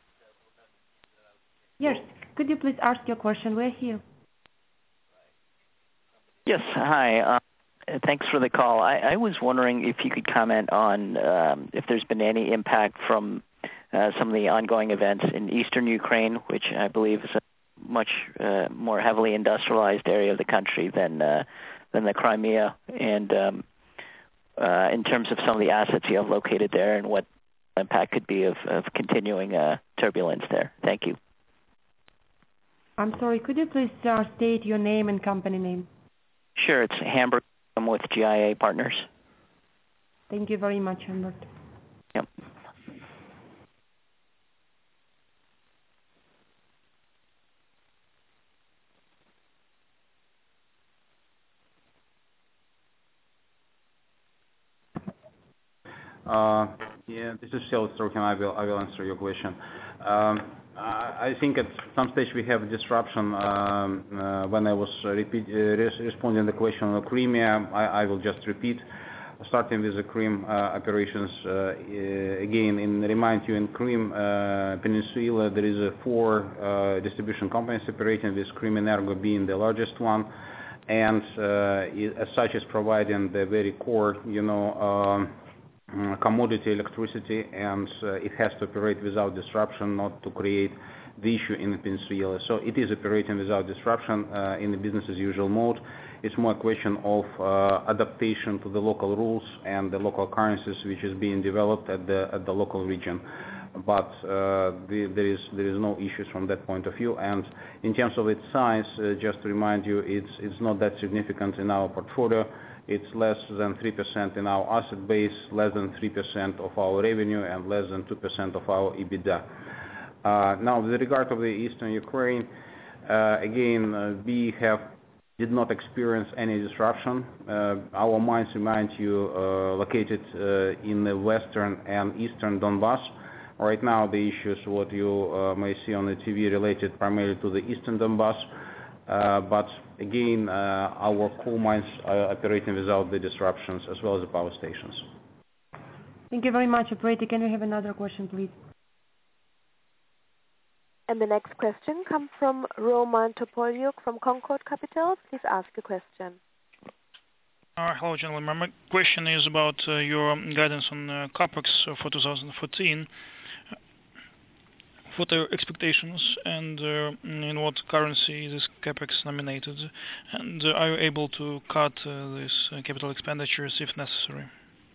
Yes. Could you please ask your question? We're here. Yes. Hi. Uh, thanks for the call. I, I was wondering if you could comment on um, if there's been any impact from Uh, some of the ongoing events in eastern Ukraine, which I believe is a much uh, more heavily industrialized area of the country than uh, than the Crimea, and um, uh, in terms of some of the assets you have located there, and what impact could be of, of continuing uh, turbulence there. Thank you. I'm sorry, could you please uh, state your name and company name? Sure, it's Hamburg. I'm with G I A Partners. Thank you very much, Hamburg. Yep. Uh, yeah, this is Sheldon Strokin. I will, I will answer your question. Um, I, I think at some stage we have a disruption. Um, uh, when I was repeat, uh, res responding to the question on Crimea, I, I will just repeat. Starting with the Crimea uh, operations, uh, uh, again, in remind you, in Crimea uh, Peninsula, there is a four uh, distribution companies operating, with Crimenergo being the largest one. and uh, as such is providing the very core, you know, um, commodity electricity, and uh, it has to operate without disruption, not to create the issue in Venezuela. So it is operating without disruption uh, in the business as usual mode. It's more a question of uh, adaptation to the local rules and the local currencies which is being developed at the at the local region. But uh, the, there is there is no issues from that point of view. And in terms of its size, uh, just to remind you, it's it's not that significant in our portfolio. It's less than three percent in our asset base, less than three percent of our revenue, and less than two percent of our EBITDA. Uh, now, with regard to the eastern Ukraine, uh, again, uh, we have did not experience any disruption. Uh, our mines, remind you, uh, located uh, in the western and eastern Donbass. Right now, the issues what you uh, may see on the T V related primarily to the eastern Donbass. Uh, but again, uh, our coal mines are operating without the disruptions, as well as the power stations. Thank you very much, operator. Can we have another question, please? And the next question comes from Roman Topolyuk from Concord Capital. Please ask a question. Uh, hello, gentlemen. My question is about uh, your guidance on uh, CapEx for two thousand fourteen. What are your expectations, and uh, in what currency is this CapEx nominated? And uh, are you able to cut uh, these uh, capital expenditures if necessary?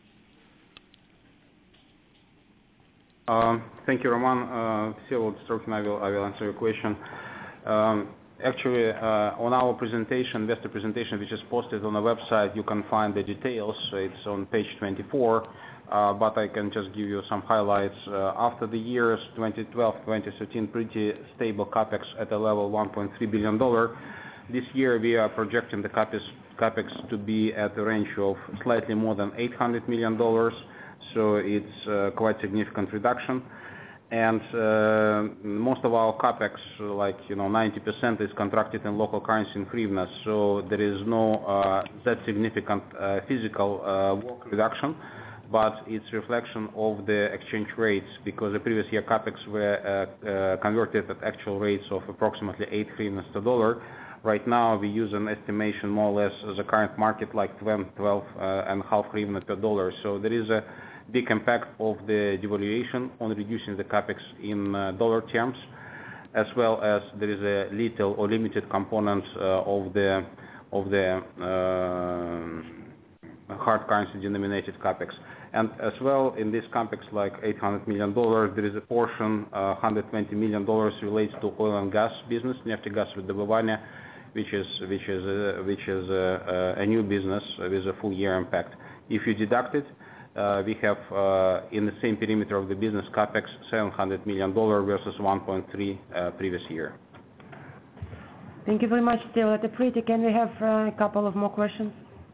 Um, thank you, Roman. Uh, Всеволод Strokhin, I will, I will answer your question. Um, actually, uh, on our presentation, investor presentation, which is posted on the website, you can find the details. It's on page twenty-four, uh, but I can just give you some highlights. Uh, after the years twenty twelve to twenty thirteen, pretty stable CapEx at a level one point three billion dollars. This year, we are projecting the CapEx, CapEx to be at the range of slightly more than eight hundred million dollars. So it's uh, quite significant reduction, and uh, most of our capex, like you know, ninety percent is contracted in local currency in hryvnia. So there is no uh, that significant uh, physical uh, work reduction, but it's reflection of the exchange rates, because the previous year capex were uh, uh, converted at actual rates of approximately eight hryvnias to dollar. Right now we use an estimation more or less as a current market like twelve, twelve uh, and half hryvnia per dollar. So there is a big impact of the devaluation on reducing the capex in uh, dollar terms, as well as there is a little or limited component uh, of the of the uh, hard currency denominated capex. And as well in this capex, like eight hundred million dollars, there is a portion, uh, one hundred twenty million dollars relates to oil and gas business, нефтегаз выдобывания, which is which is uh, which is uh, a new business with a full year impact. If you deduct it, uh, we have uh, in the same perimeter of the business capex seven hundred million dollars versus one point three uh, previous year. Thank you very much, Stella. Operator, can we have uh, a couple of more questions?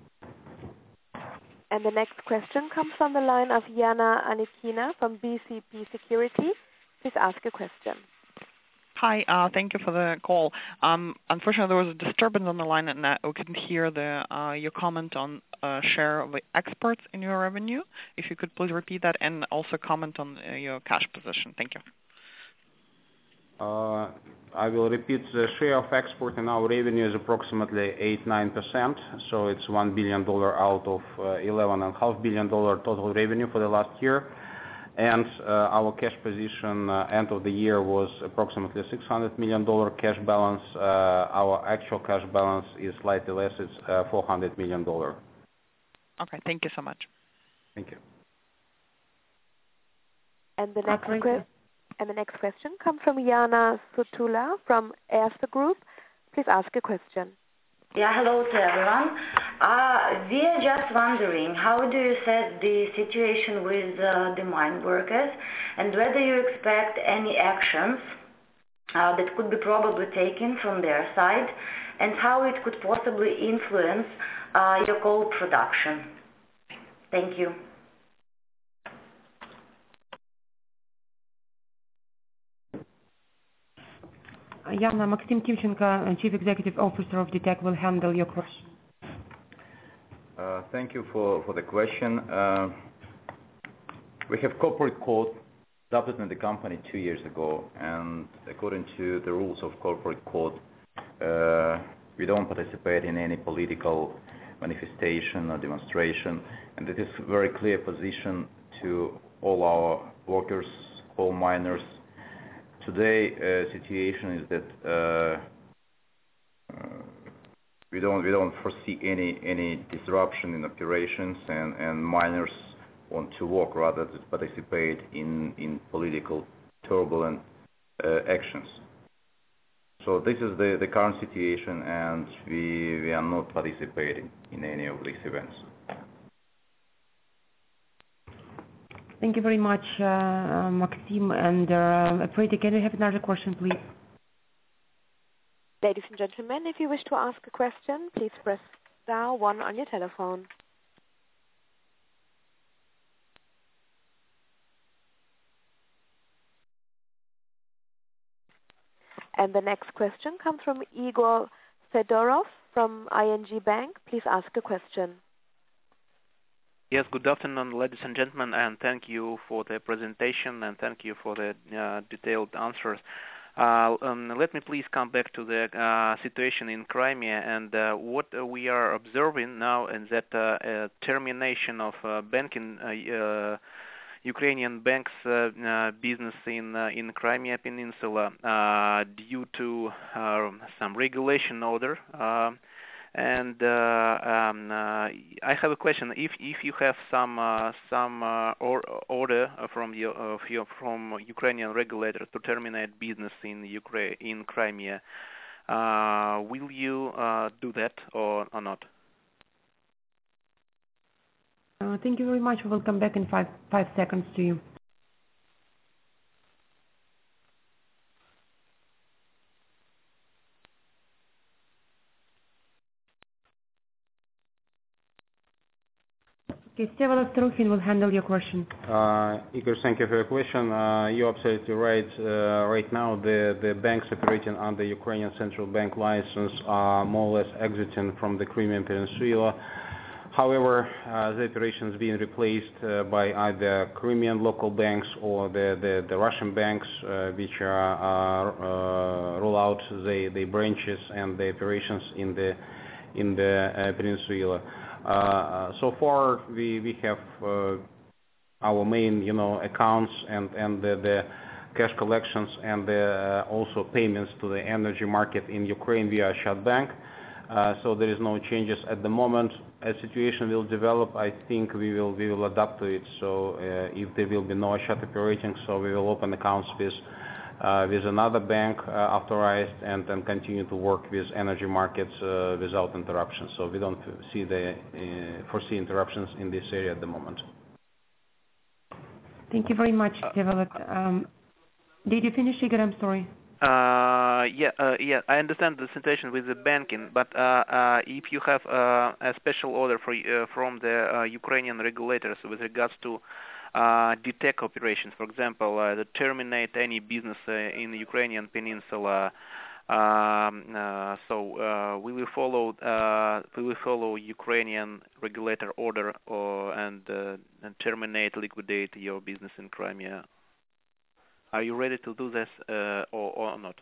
And the next question comes from the line of Yana Anikina from B C P Securities. Please ask a question. Hi, uh, thank you for the call. Um, unfortunately, there was a disturbance on the line, and I couldn't hear the uh, your comment on uh, share of the exports in your revenue. If you could please repeat that, and also comment on uh, your cash position. Thank you. Uh, I will repeat. The share of export in our revenue is approximately eight to nine percent, so it's one billion dollars out of uh, eleven point five billion dollars total revenue for the last year. And uh, our cash position uh, end of the year was approximately six hundred million dollars cash balance. Uh, our actual cash balance is slightly less. It's uh, four hundred million dollars. Okay, thank you so much. Thank you. And the next question. And the next question comes from Yana Sutula from Erste Group. Please ask a question. Yeah, hello to everyone. Uh, we are just wondering, how do you assess the situation with uh, the mine workers, and whether you expect any actions uh, that could be probably taken from their side, and how it could possibly influence uh, your coal production? Thank you. Yana, Maxim Timchenko, Chief Executive Officer of D T E C, will handle your question. Uh, thank you for, for the question. Uh, we have corporate code adopted in the company two years ago, and according to the rules of corporate code, uh, we don't participate in any political manifestation or demonstration, and it is a very clear position to all our workers, coal miners. Today, uh, situation is that uh, uh, we don't we don't foresee any any disruption in operations, and, and miners want to work rather than participate in in political turbulent uh, actions. So this is the, the current situation, and we, we are not participating in any of these events. Thank you very much, uh, Maxim. And uh, operator, can we have another question, please? Ladies and gentlemen, if you wish to ask a question, please press star one on your telephone. And the next question comes from Igor Fedorov from I N G Bank. Please ask a question. Yes, good afternoon, ladies and gentlemen, and thank you for the presentation and thank you for the uh, detailed answers. Uh, um, let me please come back to the uh, situation in Crimea, and uh, what we are observing now is that uh, uh, termination of uh, banking uh, uh, Ukrainian banks' uh, uh, business in uh, in Crimea Peninsula uh, due to uh, some regulation order. Uh, and uh, um, uh, I have a question: if if you have some uh, some uh, or, order from your, uh, your from Ukrainian regulators to terminate business in Ukraine in Crimea, uh, will you uh, do that or, or not? Uh, thank you very much. We will come back in five five seconds to you. Okay, Stevelas Trukhin will handle your question. Uh, Igor, thank you for your question. Uh, you're absolutely right. Uh, right now, the, the banks operating under Ukrainian Central Bank license are more or less exiting from the Crimean Peninsula. However, uh, the operation is being replaced uh, by either Crimean local banks or the, the, the Russian banks, uh, which are, are uh, roll out the, the branches and the operations in the in the uh, peninsula. Uh, so far, we we have uh, our main, you know, accounts and and the, the cash collections and the, uh, also payments to the energy market in Ukraine via Shad Bank. Uh, so there is no changes at the moment. As situation will develop, I think we will we will adapt to it. So uh, if there will be no Shad operating, so we will open accounts with uh, with another bank uh, authorized and then continue to work with energy markets uh, without interruptions. So we don't see the uh, foresee interruptions in this area at the moment. Thank you very much, Develat. Um, did you finish, Igor? I'm sorry. Uh, yeah, uh, yeah. I understand the situation with the banking, but uh, uh, if you have uh, a special order for, uh, from the uh, Ukrainian regulators with regards to uh, detect operations, for example, uh, to terminate any business uh, in the Ukrainian peninsula, um, uh, so uh, we will follow uh, we will follow Ukrainian regulator order or and, uh, and terminate, liquidate your business in Crimea. Are you ready to do this uh, or, or not?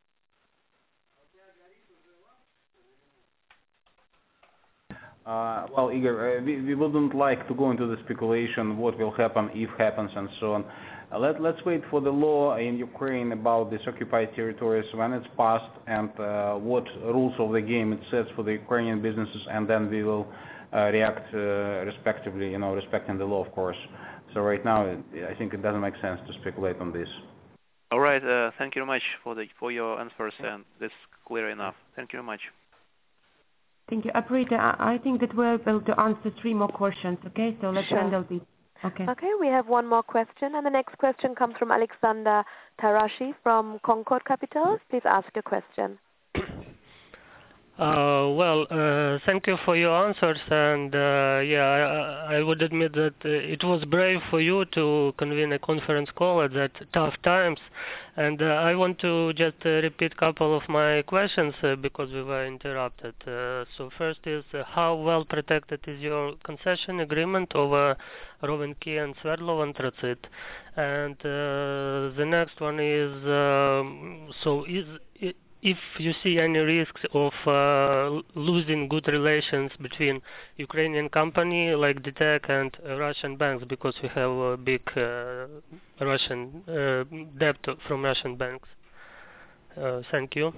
Uh, well, Igor, uh, we, we wouldn't like to go into the speculation what will happen if happens and so on. Uh, let, let's wait for the law in Ukraine about these occupied territories when it's passed and uh, what rules of the game it sets for the Ukrainian businesses, and then we will uh, react uh, respectively, you know, respecting the law, of course. So right now, I think it doesn't make sense to speculate on this. All right. Uh, thank you very much for the for your answers, and that's clear enough. Thank you very much. Thank you. Operator, I, I think that we're able to answer three more questions, okay? So let's Sure. handle these. Okay. Okay, we have one more question, and the next question comes from Alexander Tarashi from Concord Capital. Please ask your question. Uh, well, uh, thank you for your answers, and uh, yeah, I, I would admit that uh, it was brave for you to convene a conference call at that tough times, and uh, I want to just uh, repeat a couple of my questions uh, because we were interrupted. Uh, so first is uh, how well protected is your concession agreement over Rovenki and Sverdlov Anthracite? And uh, the next one is, um, so is it if you see any risks of uh, losing good relations between Ukrainian company like D T E C and uh, Russian banks, because we have a big uh, Russian uh, debt from Russian banks. Uh, thank you.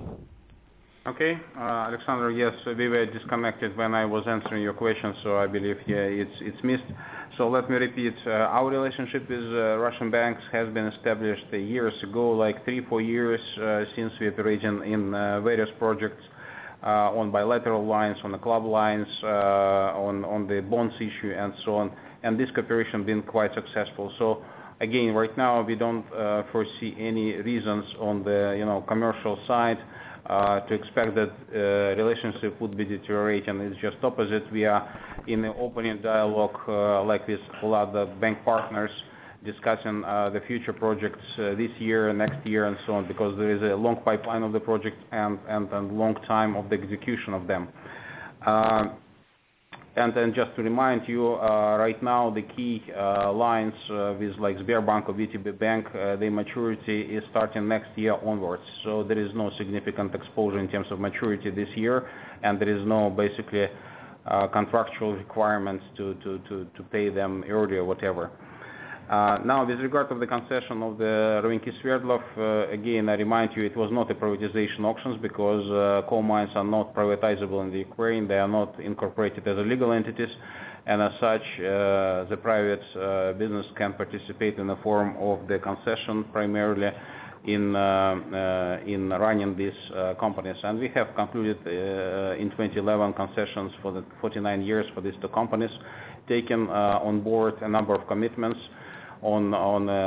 Okay, uh, Alexander, yes, we were disconnected when I was answering your question, so I believe yeah, it's it's missed. So let me repeat, uh, our relationship with uh, Russian banks has been established uh, years ago, like three, four years uh, since we operate in, in uh, various projects uh, on bilateral lines, on the club lines, uh, on, on the bonds issue and so on, and this cooperation been quite successful. So again, right now we don't uh, foresee any reasons on the you know commercial side Uh, to expect that uh, relationship would be deteriorating. It's just opposite. We are in an opening dialogue uh, like with all other bank partners, discussing uh, the future projects uh, this year, next year, and so on, because there is a long pipeline of the project and and, and long time of the execution of them. Uh, And then just to remind you, uh, right now the key uh, lines uh, with like Sberbank or V T B Bank, uh, the maturity is starting next year onwards. So there is no significant exposure in terms of maturity this year, and there is no basically uh, contractual requirements to, to, to, to pay them early or whatever. Uh, now, with regard to the concession of the Rovinky Sverdlov, uh, again, I remind you, it was not a privatization auctions because uh, coal mines are not privatizable in the Ukraine. They are not incorporated as legal entities, and as such, uh, the private uh, business can participate in the form of the concession primarily in uh, uh, in running these uh, companies. And we have concluded uh, in twenty eleven concessions for the forty-nine years for these two companies, taken uh, on board a number of commitments on on uh,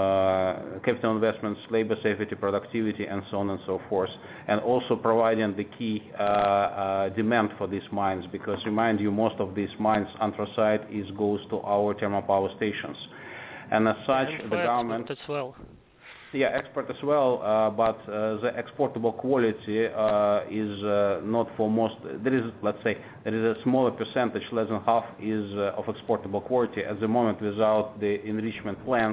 uh, capital investments, labor safety, productivity, and so on and so forth, and also providing the key uh, uh, demand for these mines, because remind you, most of these mines, anthracite is goes to our thermal power stations, and as such, and the government as well. Yeah, export as well, uh, but uh, the exportable quality uh, is uh, not for most. There is, let's say, there is a smaller percentage, less than half, is uh, of exportable quality at the moment without the enrichment plants,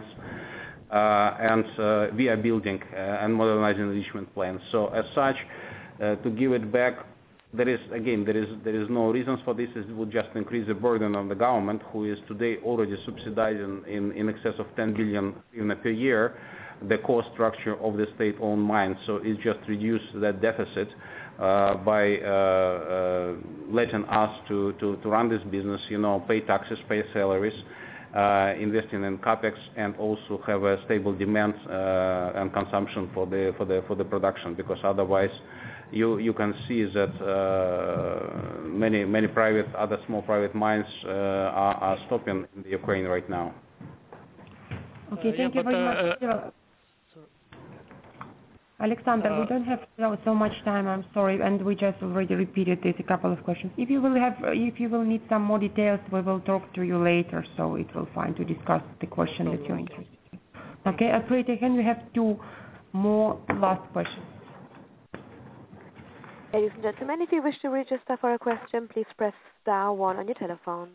uh, and uh, we are building uh, and modernizing enrichment plants. So, as such, uh, to give it back, there is again there is there is no reasons for this. It would just increase the burden on the government, who is today already subsidizing in in excess of ten billion per year the cost structure of the state-owned mines. So it just reduced that deficit uh, by uh, uh, letting us to, to, to run this business, you know, pay taxes, pay salaries, uh, investing in capex, and also have a stable demand uh, and consumption for the for the for the production. Because otherwise, you you can see that uh, many many private other small private mines uh, are, are stopping in the Ukraine right now. Okay, Uh, thank yeah, you but, very uh, much. Uh, Alexander, uh, we don't have so, so much time. I'm sorry, and we just already repeated this a couple of questions. If you will have, if you will need some more details, we will talk to you later. So it will fine to discuss the question that you're interested in. Okay, operator, can we have two more last questions? Ladies and gentlemen, if you wish to register for a question, please press star one on your telephone.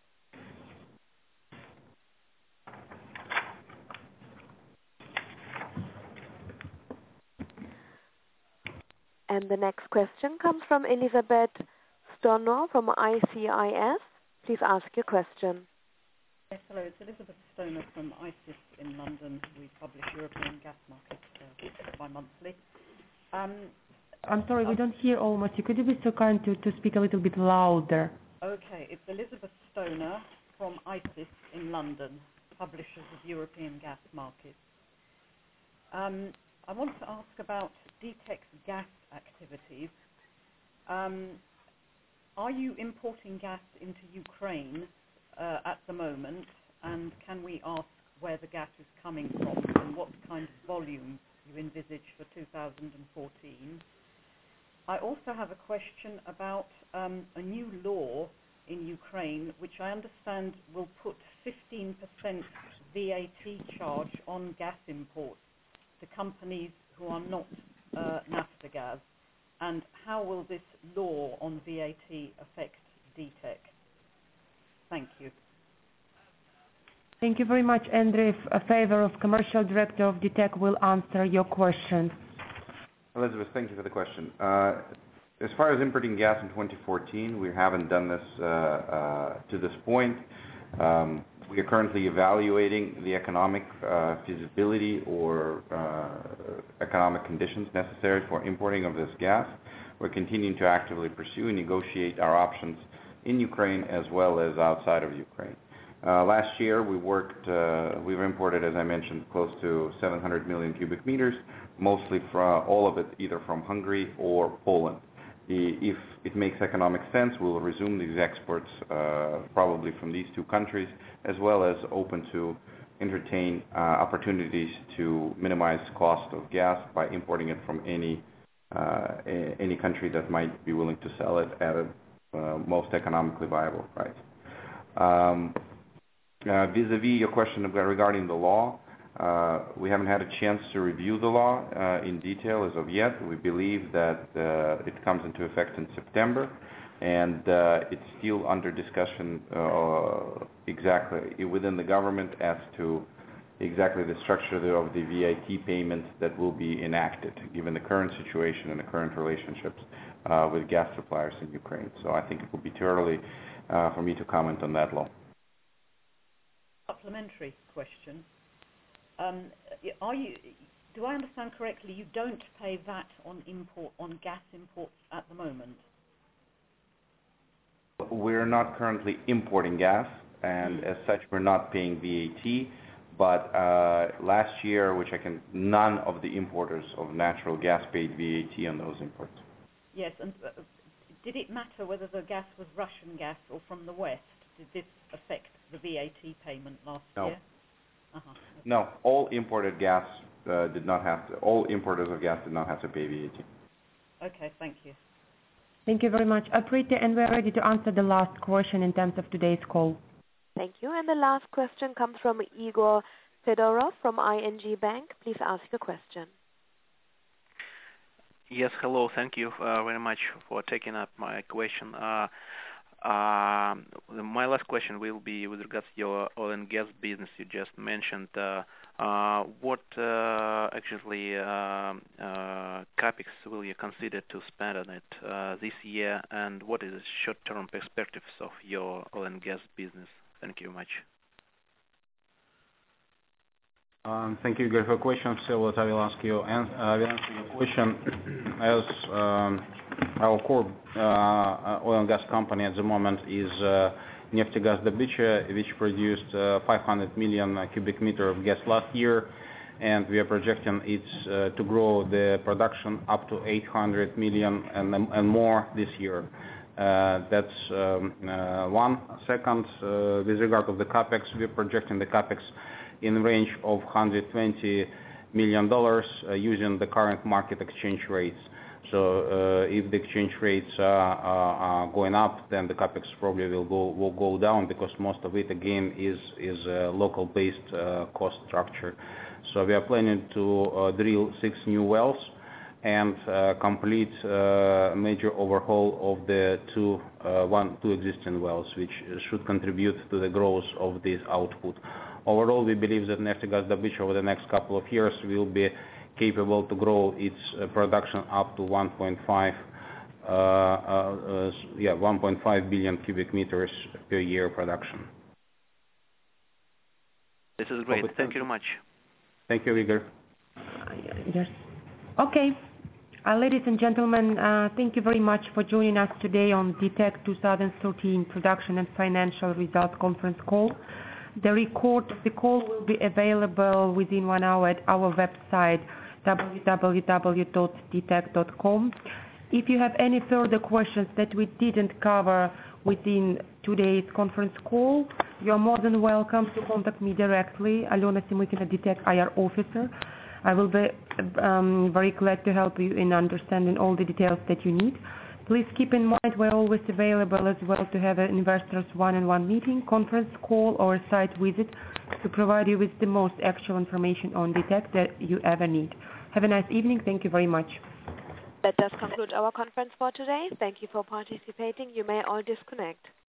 And the next question comes from Elizabeth Stono from I C I S. Please ask your question. Yes, hello. It's Elizabeth Stoner from I C I S in London. We publish European gas markets uh, bi-monthly. Um, I'm sorry, we don't hear almost. Could you be so kind to, to speak a little bit louder? Okay, it's Elizabeth Stoner from I C I S in London, publishers of European gas markets. Um, I want to ask about D T E C's gas activities. Um, are you importing gas into Ukraine uh, at the moment, and can we ask where the gas is coming from and what kind of volume you envisage for two thousand fourteen? I also have a question about um, a new law in Ukraine, which I understand will put fifteen percent V A T charge on gas imports to companies who are not uh, Naftogaz, and how will this law on V A T affect D T E C? Thank you. Thank you very much, Andrei. A favor of Commercial Director of D T E C will answer your questions. Elizabeth, thank you for the question. Uh, as far as importing gas in twenty fourteen, we haven't done this uh, uh, to this point. Um, we are currently evaluating the economic uh, feasibility or uh, economic conditions necessary for importing of this gas. We're continuing to actively pursue and negotiate our options in Ukraine as well as outside of Ukraine. Uh, last year, we worked, uh, we've imported, as I mentioned, close to seven hundred million cubic meters, mostly from all of it either from Hungary or Poland. The, if it makes economic sense, we'll resume these exports uh, probably from these two countries, as well as open to entertain uh, opportunities to minimize cost of gas by importing it from any uh, a, any country that might be willing to sell it at a uh, most economically viable price. Um, Uh, vis-a-vis your question regarding the law, uh, we haven't had a chance to review the law uh, in detail as of yet. We believe that uh, it comes into effect in September, and uh, it's still under discussion uh, exactly within the government as to exactly the structure of the V I T payment that will be enacted, given the current situation and the current relationships uh, with gas suppliers in Ukraine. So I think it would be too early uh, for me to comment on that law. Supplementary question. Um, are you, do I understand correctly, you don't pay V A T on import on gas imports at the moment? We're not currently importing gas, and mm. as such, we're not paying V A T. But uh, last year, which I can, none of the importers of natural gas paid V A T on those imports. Yes, and uh, did it matter whether the gas was Russian gas or from the West? Did this affect the V A T payment last no. year? Uh-huh. No, all imported gas uh, did not have to, all importers of gas did not have to pay V A T. Okay, thank you. Thank you very much, Aprita, and we're ready to answer the last question in terms of today's call. Thank you, and the last question comes from Igor Fedorov from I N G Bank. Please ask your question. Yes, hello, thank you uh, very much for taking up my question. Uh, Uh, my last question will be with regards to your oil and gas business you just mentioned. Uh, uh, what uh, actually uh, uh, capex will you consider to spend on it uh, this year, and what is the short-term perspectives of your oil and gas business? Thank you very much. Um, thank you, Igor, for your question. So what I will ask you, and I will answer your question as um, our core uh, oil and gas company at the moment is uh, Neftegaz Dobыча, which produced uh, five hundred million cubic meter of gas last year, and we are projecting it uh, to grow the production up to eight hundred million and, and more this year. Uh, that's um, uh, one. Second, uh, with regard to the capex, we are projecting the capex in the range of one hundred twenty million dollars uh, using the current market exchange rates. So uh, if the exchange rates are, are, are going up, then the capex probably will go will go down, because most of it again is is a local-based uh, cost structure. So we are planning to uh, drill six new wells and uh, complete uh, major overhaul of the two uh, one two existing wells, which should contribute to the growth of this output. Overall, we believe that Neftegaz Dobыча over the next couple of years will be capable to grow its uh, production up to one point five uh, uh, yeah, one point five billion cubic meters per year production. This is great. Thank you very much. Thank you, Igor. Yes. Okay. Uh, ladies and gentlemen, uh, thank you very much for joining us today on D TEC twenty thirteen Production and Financial Results Conference Call. The record of the call will be available within one hour at our website, w w w dot d tec dot com. If you have any further questions that we didn't cover within today's conference call, you are more than welcome to contact me directly, Alena Simukina, D TEC I R officer. I will be um, very glad to help you in understanding all the details that you need. Please keep in mind we're always available as well to have an investors one-on-one meeting, conference call, or a site visit to provide you with the most actual information on D TEC that you ever need. Have a nice evening. Thank you very much. That does conclude our conference for today. Thank you for participating. You may all disconnect.